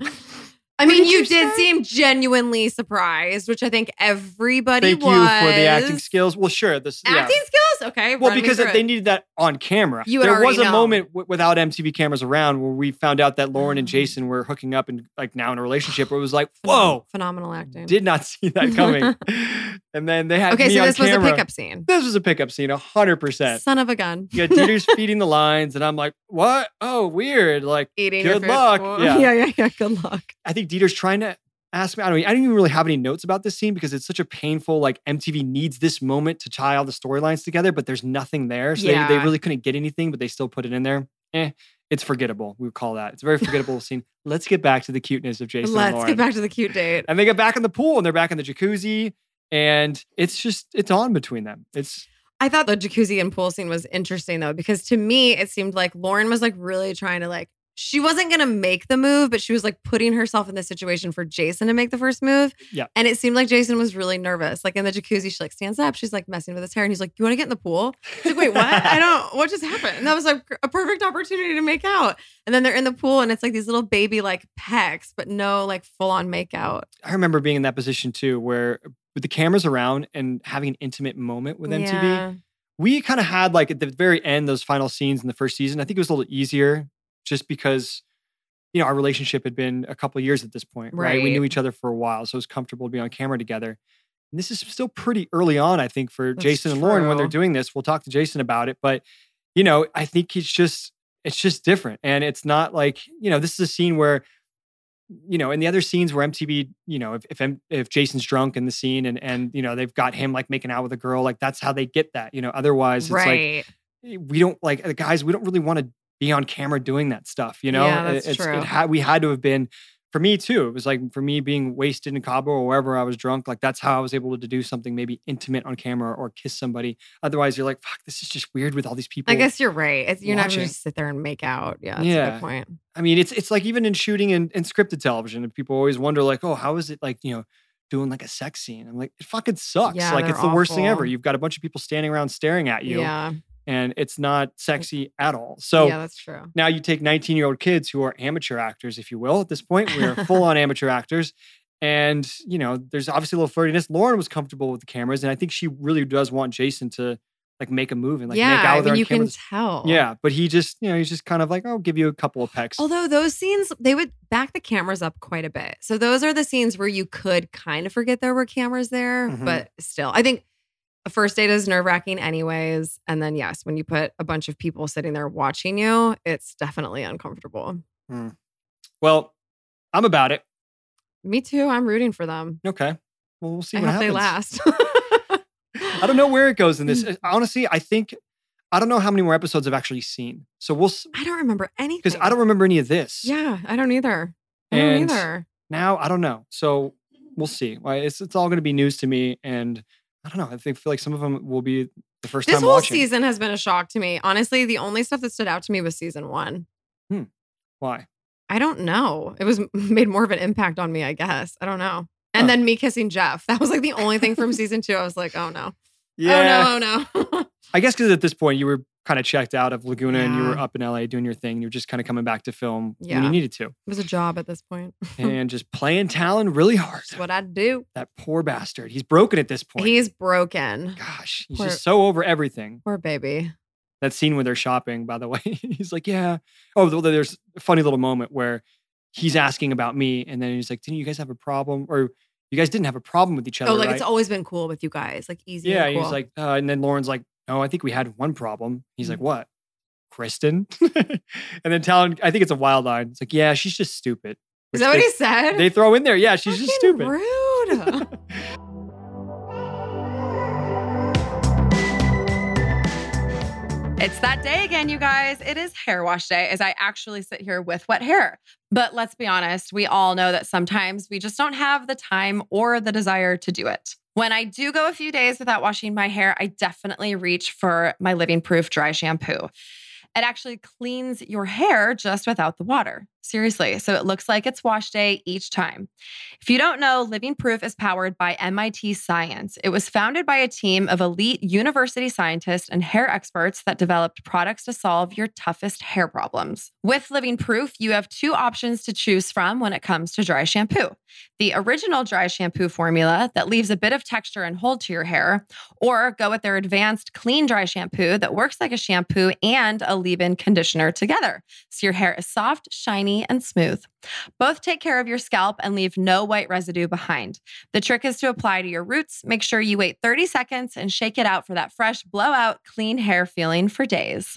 I mean, did you you did say? seem genuinely surprised, which I think everybody Thank was. you for the acting skills. Well, sure. This, yeah. Acting skills? Okay. Well, run me because through they it. needed that on camera. You would there was already a know. moment w- without M T V cameras around where we found out that Lauren and Jason were hooking up and like now in a relationship where it was like, whoa, Phenomenal acting. did not see that coming. And then they had okay, me so on this was a camera. pickup scene. This was a pickup scene, one hundred percent. Son of a gun. You got Dieter's feeding the lines and I'm like, what? Oh, weird. Like, Eating your good food. luck. Well, Yeah. yeah, yeah, yeah. Good luck. I think Dieter's trying to ask me. I don't, I don't even really have any notes about this scene because it's such a painful, like M T V needs this moment to tie all the storylines together, but there's nothing there. So Yeah. they, they really couldn't get anything, but they still put it in there. Eh, it's forgettable. We would call that. It's a very forgettable scene. Let's get back to the cuteness of Jason and Let's Lauren. get back to the cute date. And they get back in the pool and they're back in the jacuzzi and it's just, it's on between them. It's, I thought the jacuzzi and pool scene was interesting though, because to me, it seemed like Lauren was like really trying to like, she wasn't going to make the move, but she was like putting herself in the situation for Jason to make the first move. Yeah. And it seemed like Jason was really nervous. Like in the jacuzzi, she like stands up. She's like messing with his hair. And he's like, you want to get in the pool? She's like, wait, what? I don't, what just happened? And that was like a perfect opportunity to make out. And then they're in the pool and it's like these little baby like pecs, but no like full on make out. I remember being in that position too, where with the cameras around and having an intimate moment with M T V, Yeah. we kind of had like at the very end, those final scenes in the first season. I think it was a little easier just because, you know, our relationship had been a couple of years at this point, right? We Right. knew each other for a while, so it was comfortable to be on camera together. And this is still pretty early on, I think, for That's Jason and Lauren when they're true. doing this. We'll talk to Jason about it, but you know, I think it's just it's just different, and it's not like, you know, this is a scene where, you know, in the other scenes where M T V, you know, if if, M- if Jason's drunk in the scene and and you know they've got him like making out with a girl, like that's how they get that. You know, otherwise it's Right. like we don't like the guys. We don't really want to be on camera doing that stuff. You know, Yeah, that's it's, true. It had we had to have been. For me too, it was like for me being wasted in Cabo or wherever I was drunk. Like that's how I was able to do something maybe intimate on camera or kiss somebody. Otherwise, you're like, fuck, this is just weird with all these people. I guess you're right. It's, you're not watching. going to just sit there and make out. Yeah, that's a Yeah. good point. I mean, it's it's like even in shooting in, in scripted television, and people always wonder like, oh, how is it like, you know, doing like a sex scene? I'm like, it fucking sucks. Yeah, like they're it's the worst thing awful. ever. You've got a bunch of people standing around staring at you, Yeah. and it's not sexy at all. So yeah, that's true. now you take nineteen year old kids who are amateur actors, if you will. At this point, we are full on amateur actors. And, you know, there's obviously a little flirtiness. Lauren was comfortable with the cameras. And I think she really does want Jason to like make a move and like yeah, make out I with her mean, on you camera. can tell. Yeah. But he just, you know, he's just kind of like, oh, I'll give you a couple of pecks. Although those scenes, they would back the cameras up quite a bit. So those are the scenes where you could kind of forget there were cameras there, Mhm. but still, I think a first date is nerve wracking anyways. And then yes, when you put a bunch of people sitting there watching you, it's definitely uncomfortable. Mm. Well, I'm about it. Me too. I'm rooting for them. Okay. Well, we'll see I what hope happens. they last. I don't know where it goes in this. Honestly, I think, I don't know how many more episodes I've actually seen. So we'll, I don't remember anything. because I don't remember any of this. Yeah, I don't either. I don't And either. Now, I don't know. So we'll see. Well, It's, it's all going to be news to me. And I don't know. I think feel like some of them will be the first This time whole watching. season has been a shock to me. Honestly, the only stuff that stood out to me was season one. Why? I don't know. It was made more of an impact on me, I guess. I don't know. And Huh. then me kissing Jeff. That was like the only thing from season two. I was like, oh no. Yeah. Oh no, oh no. I guess because at this point you were kind of checked out of Laguna and you were Yeah. up in L A doing your thing. You were just kind of coming back to film when Yeah. you needed to It was a job at this point. and just playing Talon really hard. That's what I do. That poor bastard. He's broken at this point. He's broken. Gosh, he's Poor- just so over everything. Poor baby. That scene when they're shopping, by the way, he's like, yeah. Oh, th- there's a funny little moment where he's asking about me. And then he's like, didn't you guys have a problem? Or you guys didn't have a problem with each other, Oh, like right? it's always been cool with you guys. Like easy. yeah. and And cool. he's like, uh, and then Lauren's like, no, I think we had one problem. He's Mm. like, what? Kristen? And then Talon, I think it's a wild line. It's like, yeah, she's just stupid. Is Which that what they, he said? They throw in there. Yeah, she's just Fucking stupid. Rude. It's that day again, you guys. It is hair wash day as I actually sit here with wet hair. But let's be honest, we all know that sometimes we just don't have the time or the desire to do it. When I do go a few days without washing my hair, I definitely reach for my Living Proof dry shampoo. It actually cleans your hair just without the water. Seriously. So it looks like it's wash day each time. If you don't know, Living Proof is powered by M I T Science. It was founded by a team of elite university scientists and hair experts that developed products to solve your toughest hair problems. With Living Proof, you have two options to choose from when it comes to dry shampoo. The original dry shampoo formula that leaves a bit of texture and hold to your hair, or go with their advanced clean dry shampoo that works like a shampoo and a leave-in conditioner together. So your hair is soft, shiny, and smooth. Both take care of your scalp and leave no white residue behind. The trick is to apply to your roots. Make sure you wait thirty seconds and shake it out for that fresh, blowout, clean hair feeling for days.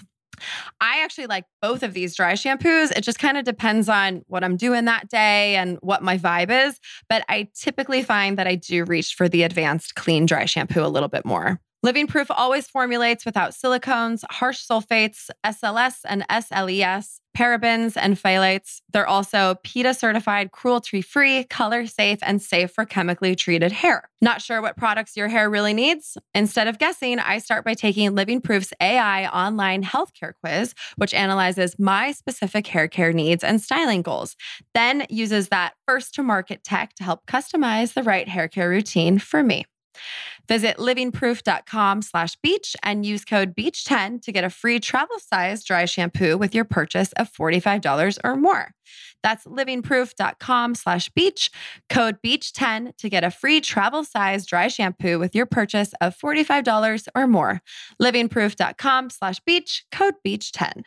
I actually like both of these dry shampoos. It just kind of depends on what I'm doing that day and what my vibe is. But I typically find that I do reach for the advanced clean dry shampoo a little bit more. Living Proof always formulates without silicones, harsh sulfates, S L S and S L E S, parabens, and phthalates. They're also PETA certified, cruelty-free, color-safe, and safe for chemically treated hair. Not sure what products your hair really needs? Instead of guessing, I start by taking Living Proof's A I online healthcare quiz, which analyzes my specific hair care needs and styling goals, then uses that first-to-market tech to help customize the right hair care routine for me. Visit livingproof.com slash beach and use code beach ten to get a free travel size dry shampoo with your purchase of forty-five dollars or more. That's livingproof.com slash beach, code beach ten to get a free travel size dry shampoo with your purchase of forty-five dollars or more. livingproof.com slash beach, code beach ten.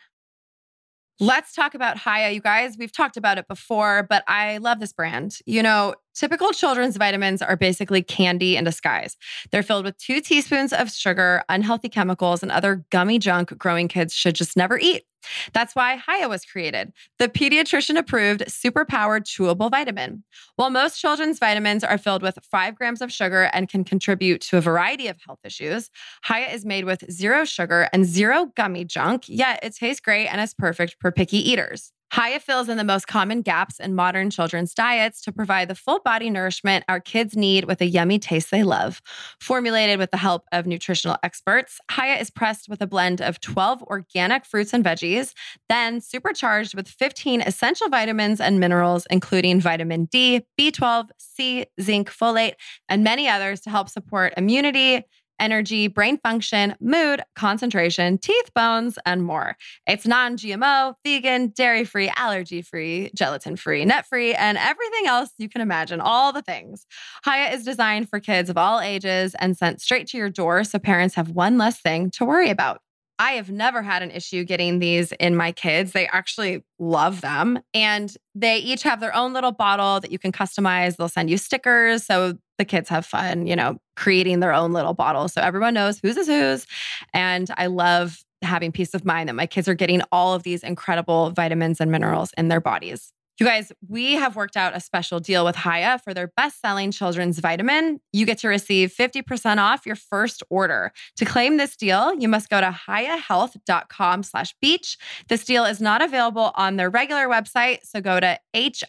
Let's talk about Hiya, you guys. We've talked about it before, but I love this brand. You know, typical children's vitamins are basically candy in disguise. They're filled with two teaspoons of sugar, unhealthy chemicals, and other gummy junk growing kids should just never eat. That's why Hiya was created, the pediatrician-approved, super-powered chewable vitamin. While most children's vitamins are filled with five grams of sugar and can contribute to a variety of health issues, Hiya is made with zero sugar and zero gummy junk, yet it tastes great and is perfect for picky eaters. Hiya fills in the most common gaps in modern children's diets to provide the full body nourishment our kids need with a yummy taste they love. Formulated with the help of nutritional experts, Hiya is pressed with a blend of twelve organic fruits and veggies, then supercharged with fifteen essential vitamins and minerals, including vitamin D, B twelve, C, zinc, folate, and many others to help support immunity, energy, brain function, mood, concentration, teeth, bones, and more. It's non-G M O, vegan, dairy-free, allergy-free, gelatin-free, nut-free, and everything else you can imagine, all the things. Hiya is designed for kids of all ages and sent straight to your door so parents have one less thing to worry about. I have never had an issue getting these in my kids. They actually love them. And they each have their own little bottle that you can customize. They'll send you stickers. So the kids have fun, you know, creating their own little bottle. So everyone knows whose is whose. And I love having peace of mind that my kids are getting all of these incredible vitamins and minerals in their bodies. You guys, we have worked out a special deal with Hiya for their best-selling children's vitamin. You get to receive fifty percent off your first order. To claim this deal, you must go to hiyahealth.com slash beach. This deal is not available on their regular website, so go to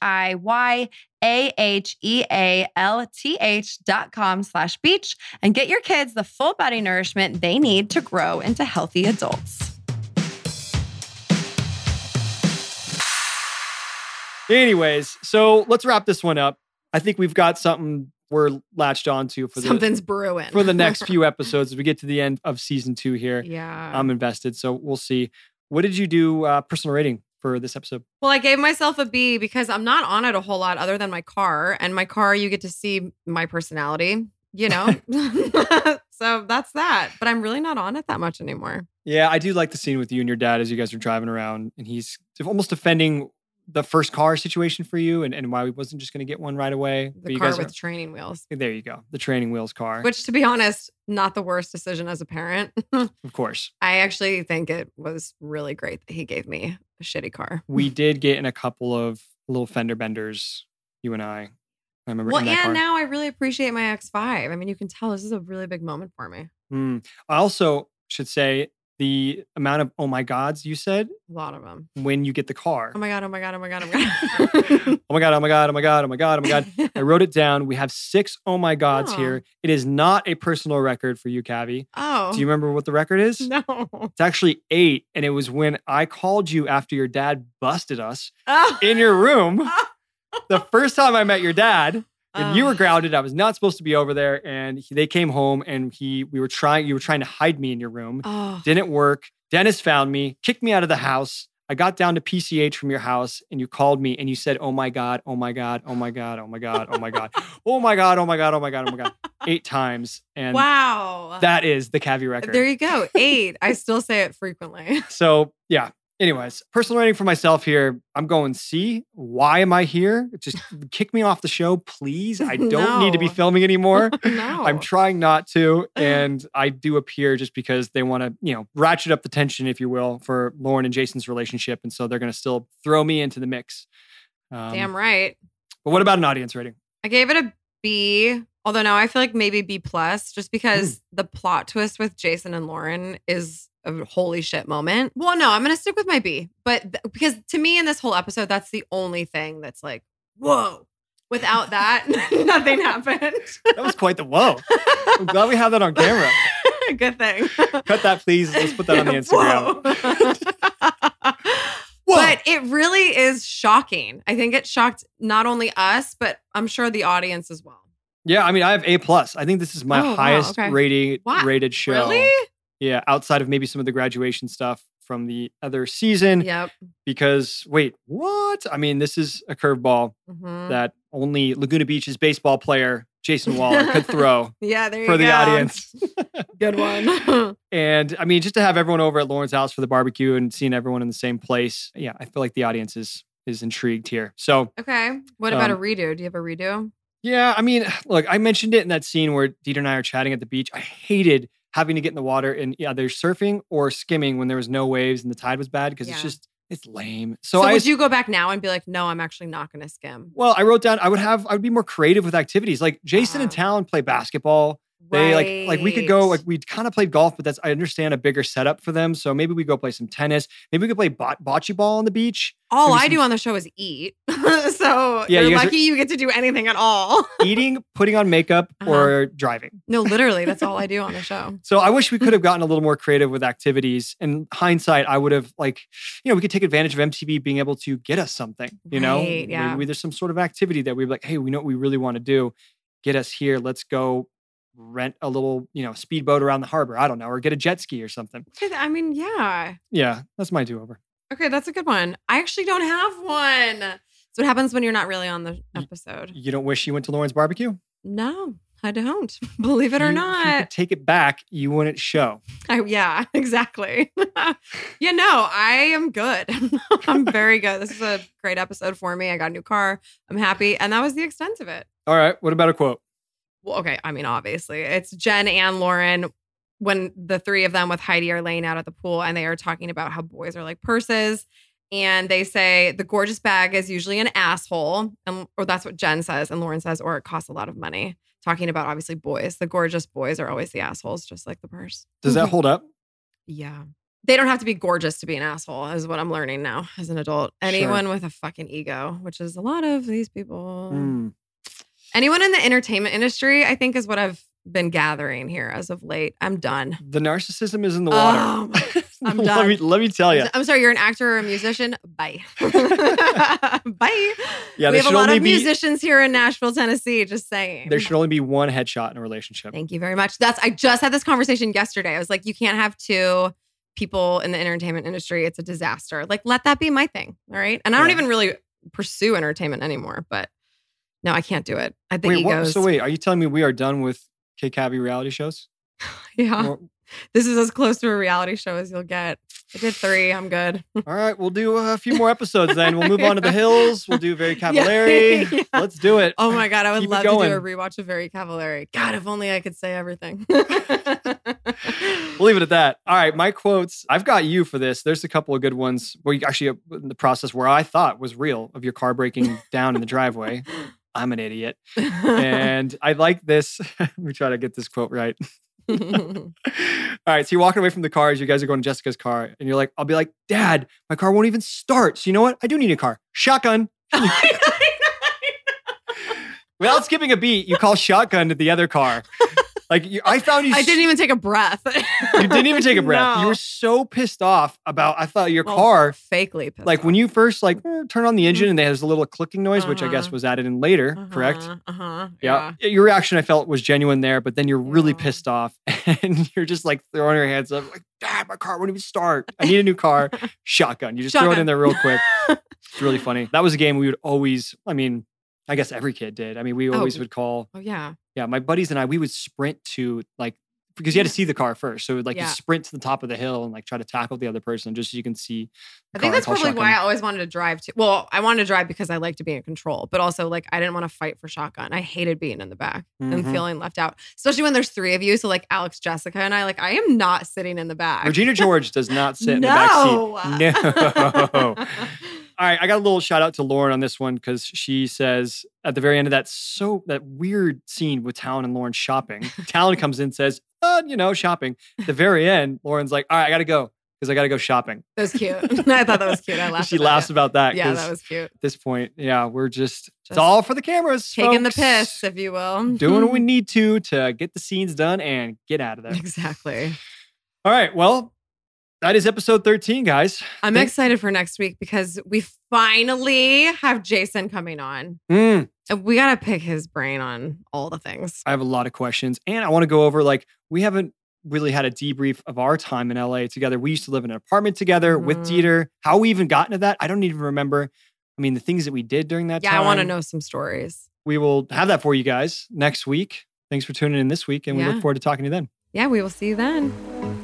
H-I-Y-A-H-E-A-L-T-H dot com slash beach and get your kids the full body nourishment they need to grow into healthy adults. Anyways, so let's wrap this one up. I think we've got something we're latched onto for the, something's brewing for the next few episodes as we get to the end of season two here. Yeah, I'm invested, so we'll see. What did you do uh, personal rating for this episode? Well, I gave myself a B because I'm not on it a whole lot other than my car. And my car, you get to see my personality, you know? So that's that. But I'm really not on it that much anymore. Yeah, I do like the scene with you and your dad as you guys are driving around and he's almost defending the first car situation for you and, and why we wasn't just going to get one right away. The you car guys with are, training wheels. There you go. The training wheels car. Which, to be honest, not the worst decision as a parent. Of course. I actually think it was really great that he gave me a shitty car. We did get in a couple of little fender benders, you and I. I remember well, in that and car. now I really appreciate my X five. I mean, you can tell this is a really big moment for me. Mm. I also should say the amount of oh my gods you said A lot of them. when you get the car. Oh my God, oh my God, oh my God, oh my God. Oh my God, oh my God, oh my God, oh my God, oh my God. I wrote it down. We have six oh my gods Oh. here. It is not a personal record for you, Cavi. Oh. Do you remember what the record is? No. It's actually eight. And it was when I called you after your dad busted us Oh. in your room. The first time I met your dad. And you were Oh. grounded. I was not supposed to be over there. And he, they came home and he, we were trying, you were trying to hide me in your room. Oh. Didn't work. Dennis found me, kicked me out of the house. I got down to P C H from your house and you called me and you said, oh my God, oh my God, oh my God, oh my God, oh my God, oh my God, oh my God, oh my God, oh my God, eight times. And Wow. that is the Cavi record. There you go. Eight. I still say it frequently. So yeah. Anyways, personal rating for myself here. I'm going C. Why am I here? Just kick me off the show, please. I don't need to be No. filming anymore. No. I'm trying not to. And I do appear just because they want to, you know, ratchet up the tension, if you will, for Lauren and Jason's relationship. And so they're going to still throw me into the mix. Um, Damn right. But what about an audience rating? I gave it a B. Although now I feel like maybe B plus, just because the plot twist with Jason and Lauren is a holy shit moment. Well, no, I'm gonna stick with my B, but th- because to me in this whole episode, that's the only thing that's like, whoa. Without that, nothing happened. That was quite the whoa. I'm glad we have that on camera. Good thing. Cut that, please. Let's put that on the Instagram. Whoa. But it really is shocking. I think it shocked not only us, but I'm sure the audience as well. Yeah, I mean, I have A plus. I think this is my Oh, wow, highest okay. rated Wow. rated show. Really? Yeah, outside of maybe some of the graduation stuff from the other season. Yep. Because wait, what? I mean, this is a curveball Mhm. that only Laguna Beach's baseball player Jason Waller could throw Yeah, there you for go. the audience. Good one. And I mean, just to have everyone over at Lauren's house for the barbecue and seeing everyone in the same place. Yeah, I feel like the audience is is intrigued here. So Okay. What about Um, a redo? Do you have a redo? yeah, I mean, look, I mentioned it in that scene where Dieter and I are chatting at the beach. I hated having to get in the water and either surfing or skimming when there was no waves and the tide was bad because it's Yeah. just, it's lame. So, So, I, would you go back now and be like, no, I'm actually not going to skim? well, I wrote down, I would have, I would be more creative with activities. Like Jason and Ah. Talon play basketball. They like, like we could go, Right. like we kind of played golf, but that's, I understand a bigger setup for them. So maybe we go play some tennis. Maybe we could play bot- bocce ball on the beach. All maybe I some- do on the show is eat. So Yeah, you're you guys are- lucky you get to do anything at all. Eating, putting on makeup, Uh-huh. or driving. No, literally, that's all I do on the show. So I wish we could have gotten a little more creative with activities. In hindsight, I would have like, you know, we could take advantage of M T V being able to get us something, you know, Right, yeah. maybe there's some sort of activity that we're like, hey, we know what we really want to do. Get us here. Let's go rent a little, you know, speedboat around the harbor. I don't know, or get a jet ski or something. I mean, yeah. Yeah, that's my do-over. Okay, that's a good one. I actually don't have one. That's what happens when you're not really on the episode. You don't wish you went to Lauren's barbecue? No, I don't. Believe it or You- If you not. could take it back, you wouldn't show. I, yeah, exactly. yeah, no, I am good. I'm very good. This is a great episode for me. I got a new car. I'm happy. And that was the extent of it. All right, what about a quote? Well, okay. I mean, obviously, it's Jen and Lauren when the three of them with Heidi are laying out at the pool and they are talking about how boys are like purses. And they say the gorgeous bag is usually an asshole. And, or that's what Jen says. And Lauren says, or it costs a lot of money. Talking about obviously boys. The gorgeous boys are always the assholes, just like the purse. Does that hold up? Yeah. They don't have to be gorgeous to be an asshole, is what I'm learning now as an adult. Anyone with a fucking ego, which is a lot of these people. Mm. Anyone in the entertainment industry, I think, is what I've been gathering here as of late. I'm done. The narcissism is in the water. Oh, I'm let done. Me, let me tell you. I'm sorry, you're an actor or a musician? Bye. Bye. Yeah, we there have a should lot only of be- musicians here in Nashville, Tennessee, just saying. There should only be one headshot in a relationship. Thank you very much. That's I just had this conversation yesterday. I was like, you can't have two people in the entertainment industry. It's a disaster. Like, let that be my thing. All right. And I don't Yeah. even really pursue entertainment anymore, but no, I can't do it. I think Wait, what, egos. so wait, are you telling me we are done with K Cavi reality shows? Yeah. Or- This is as close to a reality show as you'll get. I did three. I'm good. all right, we'll do a few more episodes then. We'll move on to the hills. We'll do Very Cavallari. Yeah. Let's do it. Oh my God. I would Keep it love to do going. a rewatch of Very Cavallari. God, if only I could say everything. We'll leave it at that. All right, my quotes. I've got you for this. There's a couple of good ones where you actually, in the process where I thought was real of your car breaking down in the driveway. I'm an idiot. And I like this. Let me try to get this quote right. All right, so you're walking away from the cars. You guys are going to Jessica's car, and you're like, I'll be like, Dad, my car won't even start. So you know what? I do need a car. Shotgun. Without skipping a beat, you call shotgun to the other car. Like, you, I found you... I didn't even take a breath. You didn't even take a breath. No. You were so pissed off about, I thought your well, car... Fakely pissed Like, off. when you first, like, eh, turn on the engine and there's a little clicking noise, uh-huh. which I guess was added in later, uh-huh. correct? Uh-huh. Yeah. yeah. Your reaction, I felt, was genuine there, but then you're really Yeah. pissed off and you're just, like, throwing your hands up, like, Dad, my car won't even start. I need a new car. Shotgun. You just throw it in Shotgun. there real quick. It's really funny. That was a game we would always, I mean, I guess every kid did. I mean, we always Oh. would call... Oh, yeah. Yeah, my buddies and I, we would sprint to, like, because you had to see the car first. So like Yeah. you sprint to the top of the hill and like try to tackle the other person just so you can see. I think that's probably why I always wanted to drive too. Well, I wanted to drive because I like to be in control, but also like I didn't want to fight for shotgun. I hated being in the back and Mhm. feeling left out, especially when there's three of you. So like Alex, Jessica, and I, like I am not sitting in the back. Regina George does not sit in no. the back seat. No. All right, I got a little shout out to Lauren on this one because she says at the very end of that so that weird scene with Talon and Lauren shopping, Talon comes in and says, uh, you know, shopping. At the very end, Lauren's like, all right, I got to go because I got to go shopping. That was cute. I thought that was cute. I laughed. She about laughs it. about that. Yeah, 'cause that was cute. At this point, yeah, we're just, it's Just all for the cameras. Taking folks. the piss, if you will. Doing what we need to to get the scenes done and get out of there. Exactly. All right, well, that is episode thirteen, guys. I'm Thank- excited for next week because we finally have Jason coming on. Mm, And we got to pick his brain on all the things. I have a lot of questions, and I want to go over like we haven't really had a debrief of our time in L A together. We used to live in an apartment together with Mhm. Dieter. How we even got into that, I don't even remember. I mean, the things that we did during that Yeah, time. I want to know some stories. We will have that for you guys next week. Thanks for tuning in this week, and we Yeah. look forward to talking to you then. Yeah, we will see you then.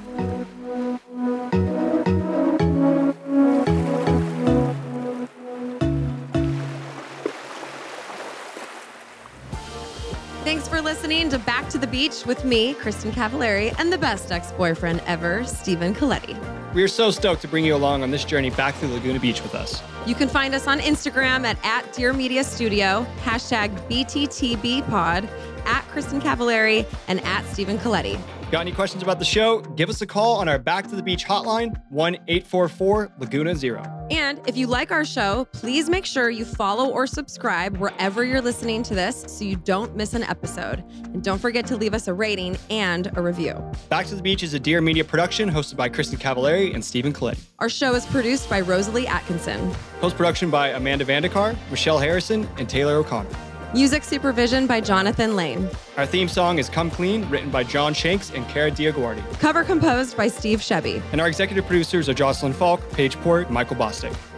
Thanks for listening to Back to the Beach with me, Kristen Cavallari, and the best ex-boyfriend ever, Stephen Coletti. We are so stoked to bring you along on this journey back through Laguna Beach with us. You can find us on Instagram at, at Dear Media Studio, hashtag B T T B pod, at Kristen Cavallari, and at Stephen Coletti. Got any questions about the show? Give us a call on our Back to the Beach hotline, one eight four four Laguna Zero. And if you like our show, please make sure you follow or subscribe wherever you're listening to this so you don't miss an episode. And don't forget to leave us a rating and a review. Back to the Beach is a Dear Media production hosted by Kristen Cavallari and Stephen Coletti. Our show is produced by Rosalie Atkinson. Post-production by Amanda Vandekar, Michelle Harrison, and Taylor O'Connor. Music supervision by Jonathan Lane. Our theme song is Come Clean, written by John Shanks and Cara Diaguardi. Cover composed by Steve Shebby. And our executive producers are Jocelyn Falk, Paige Port, and Michael Bostic.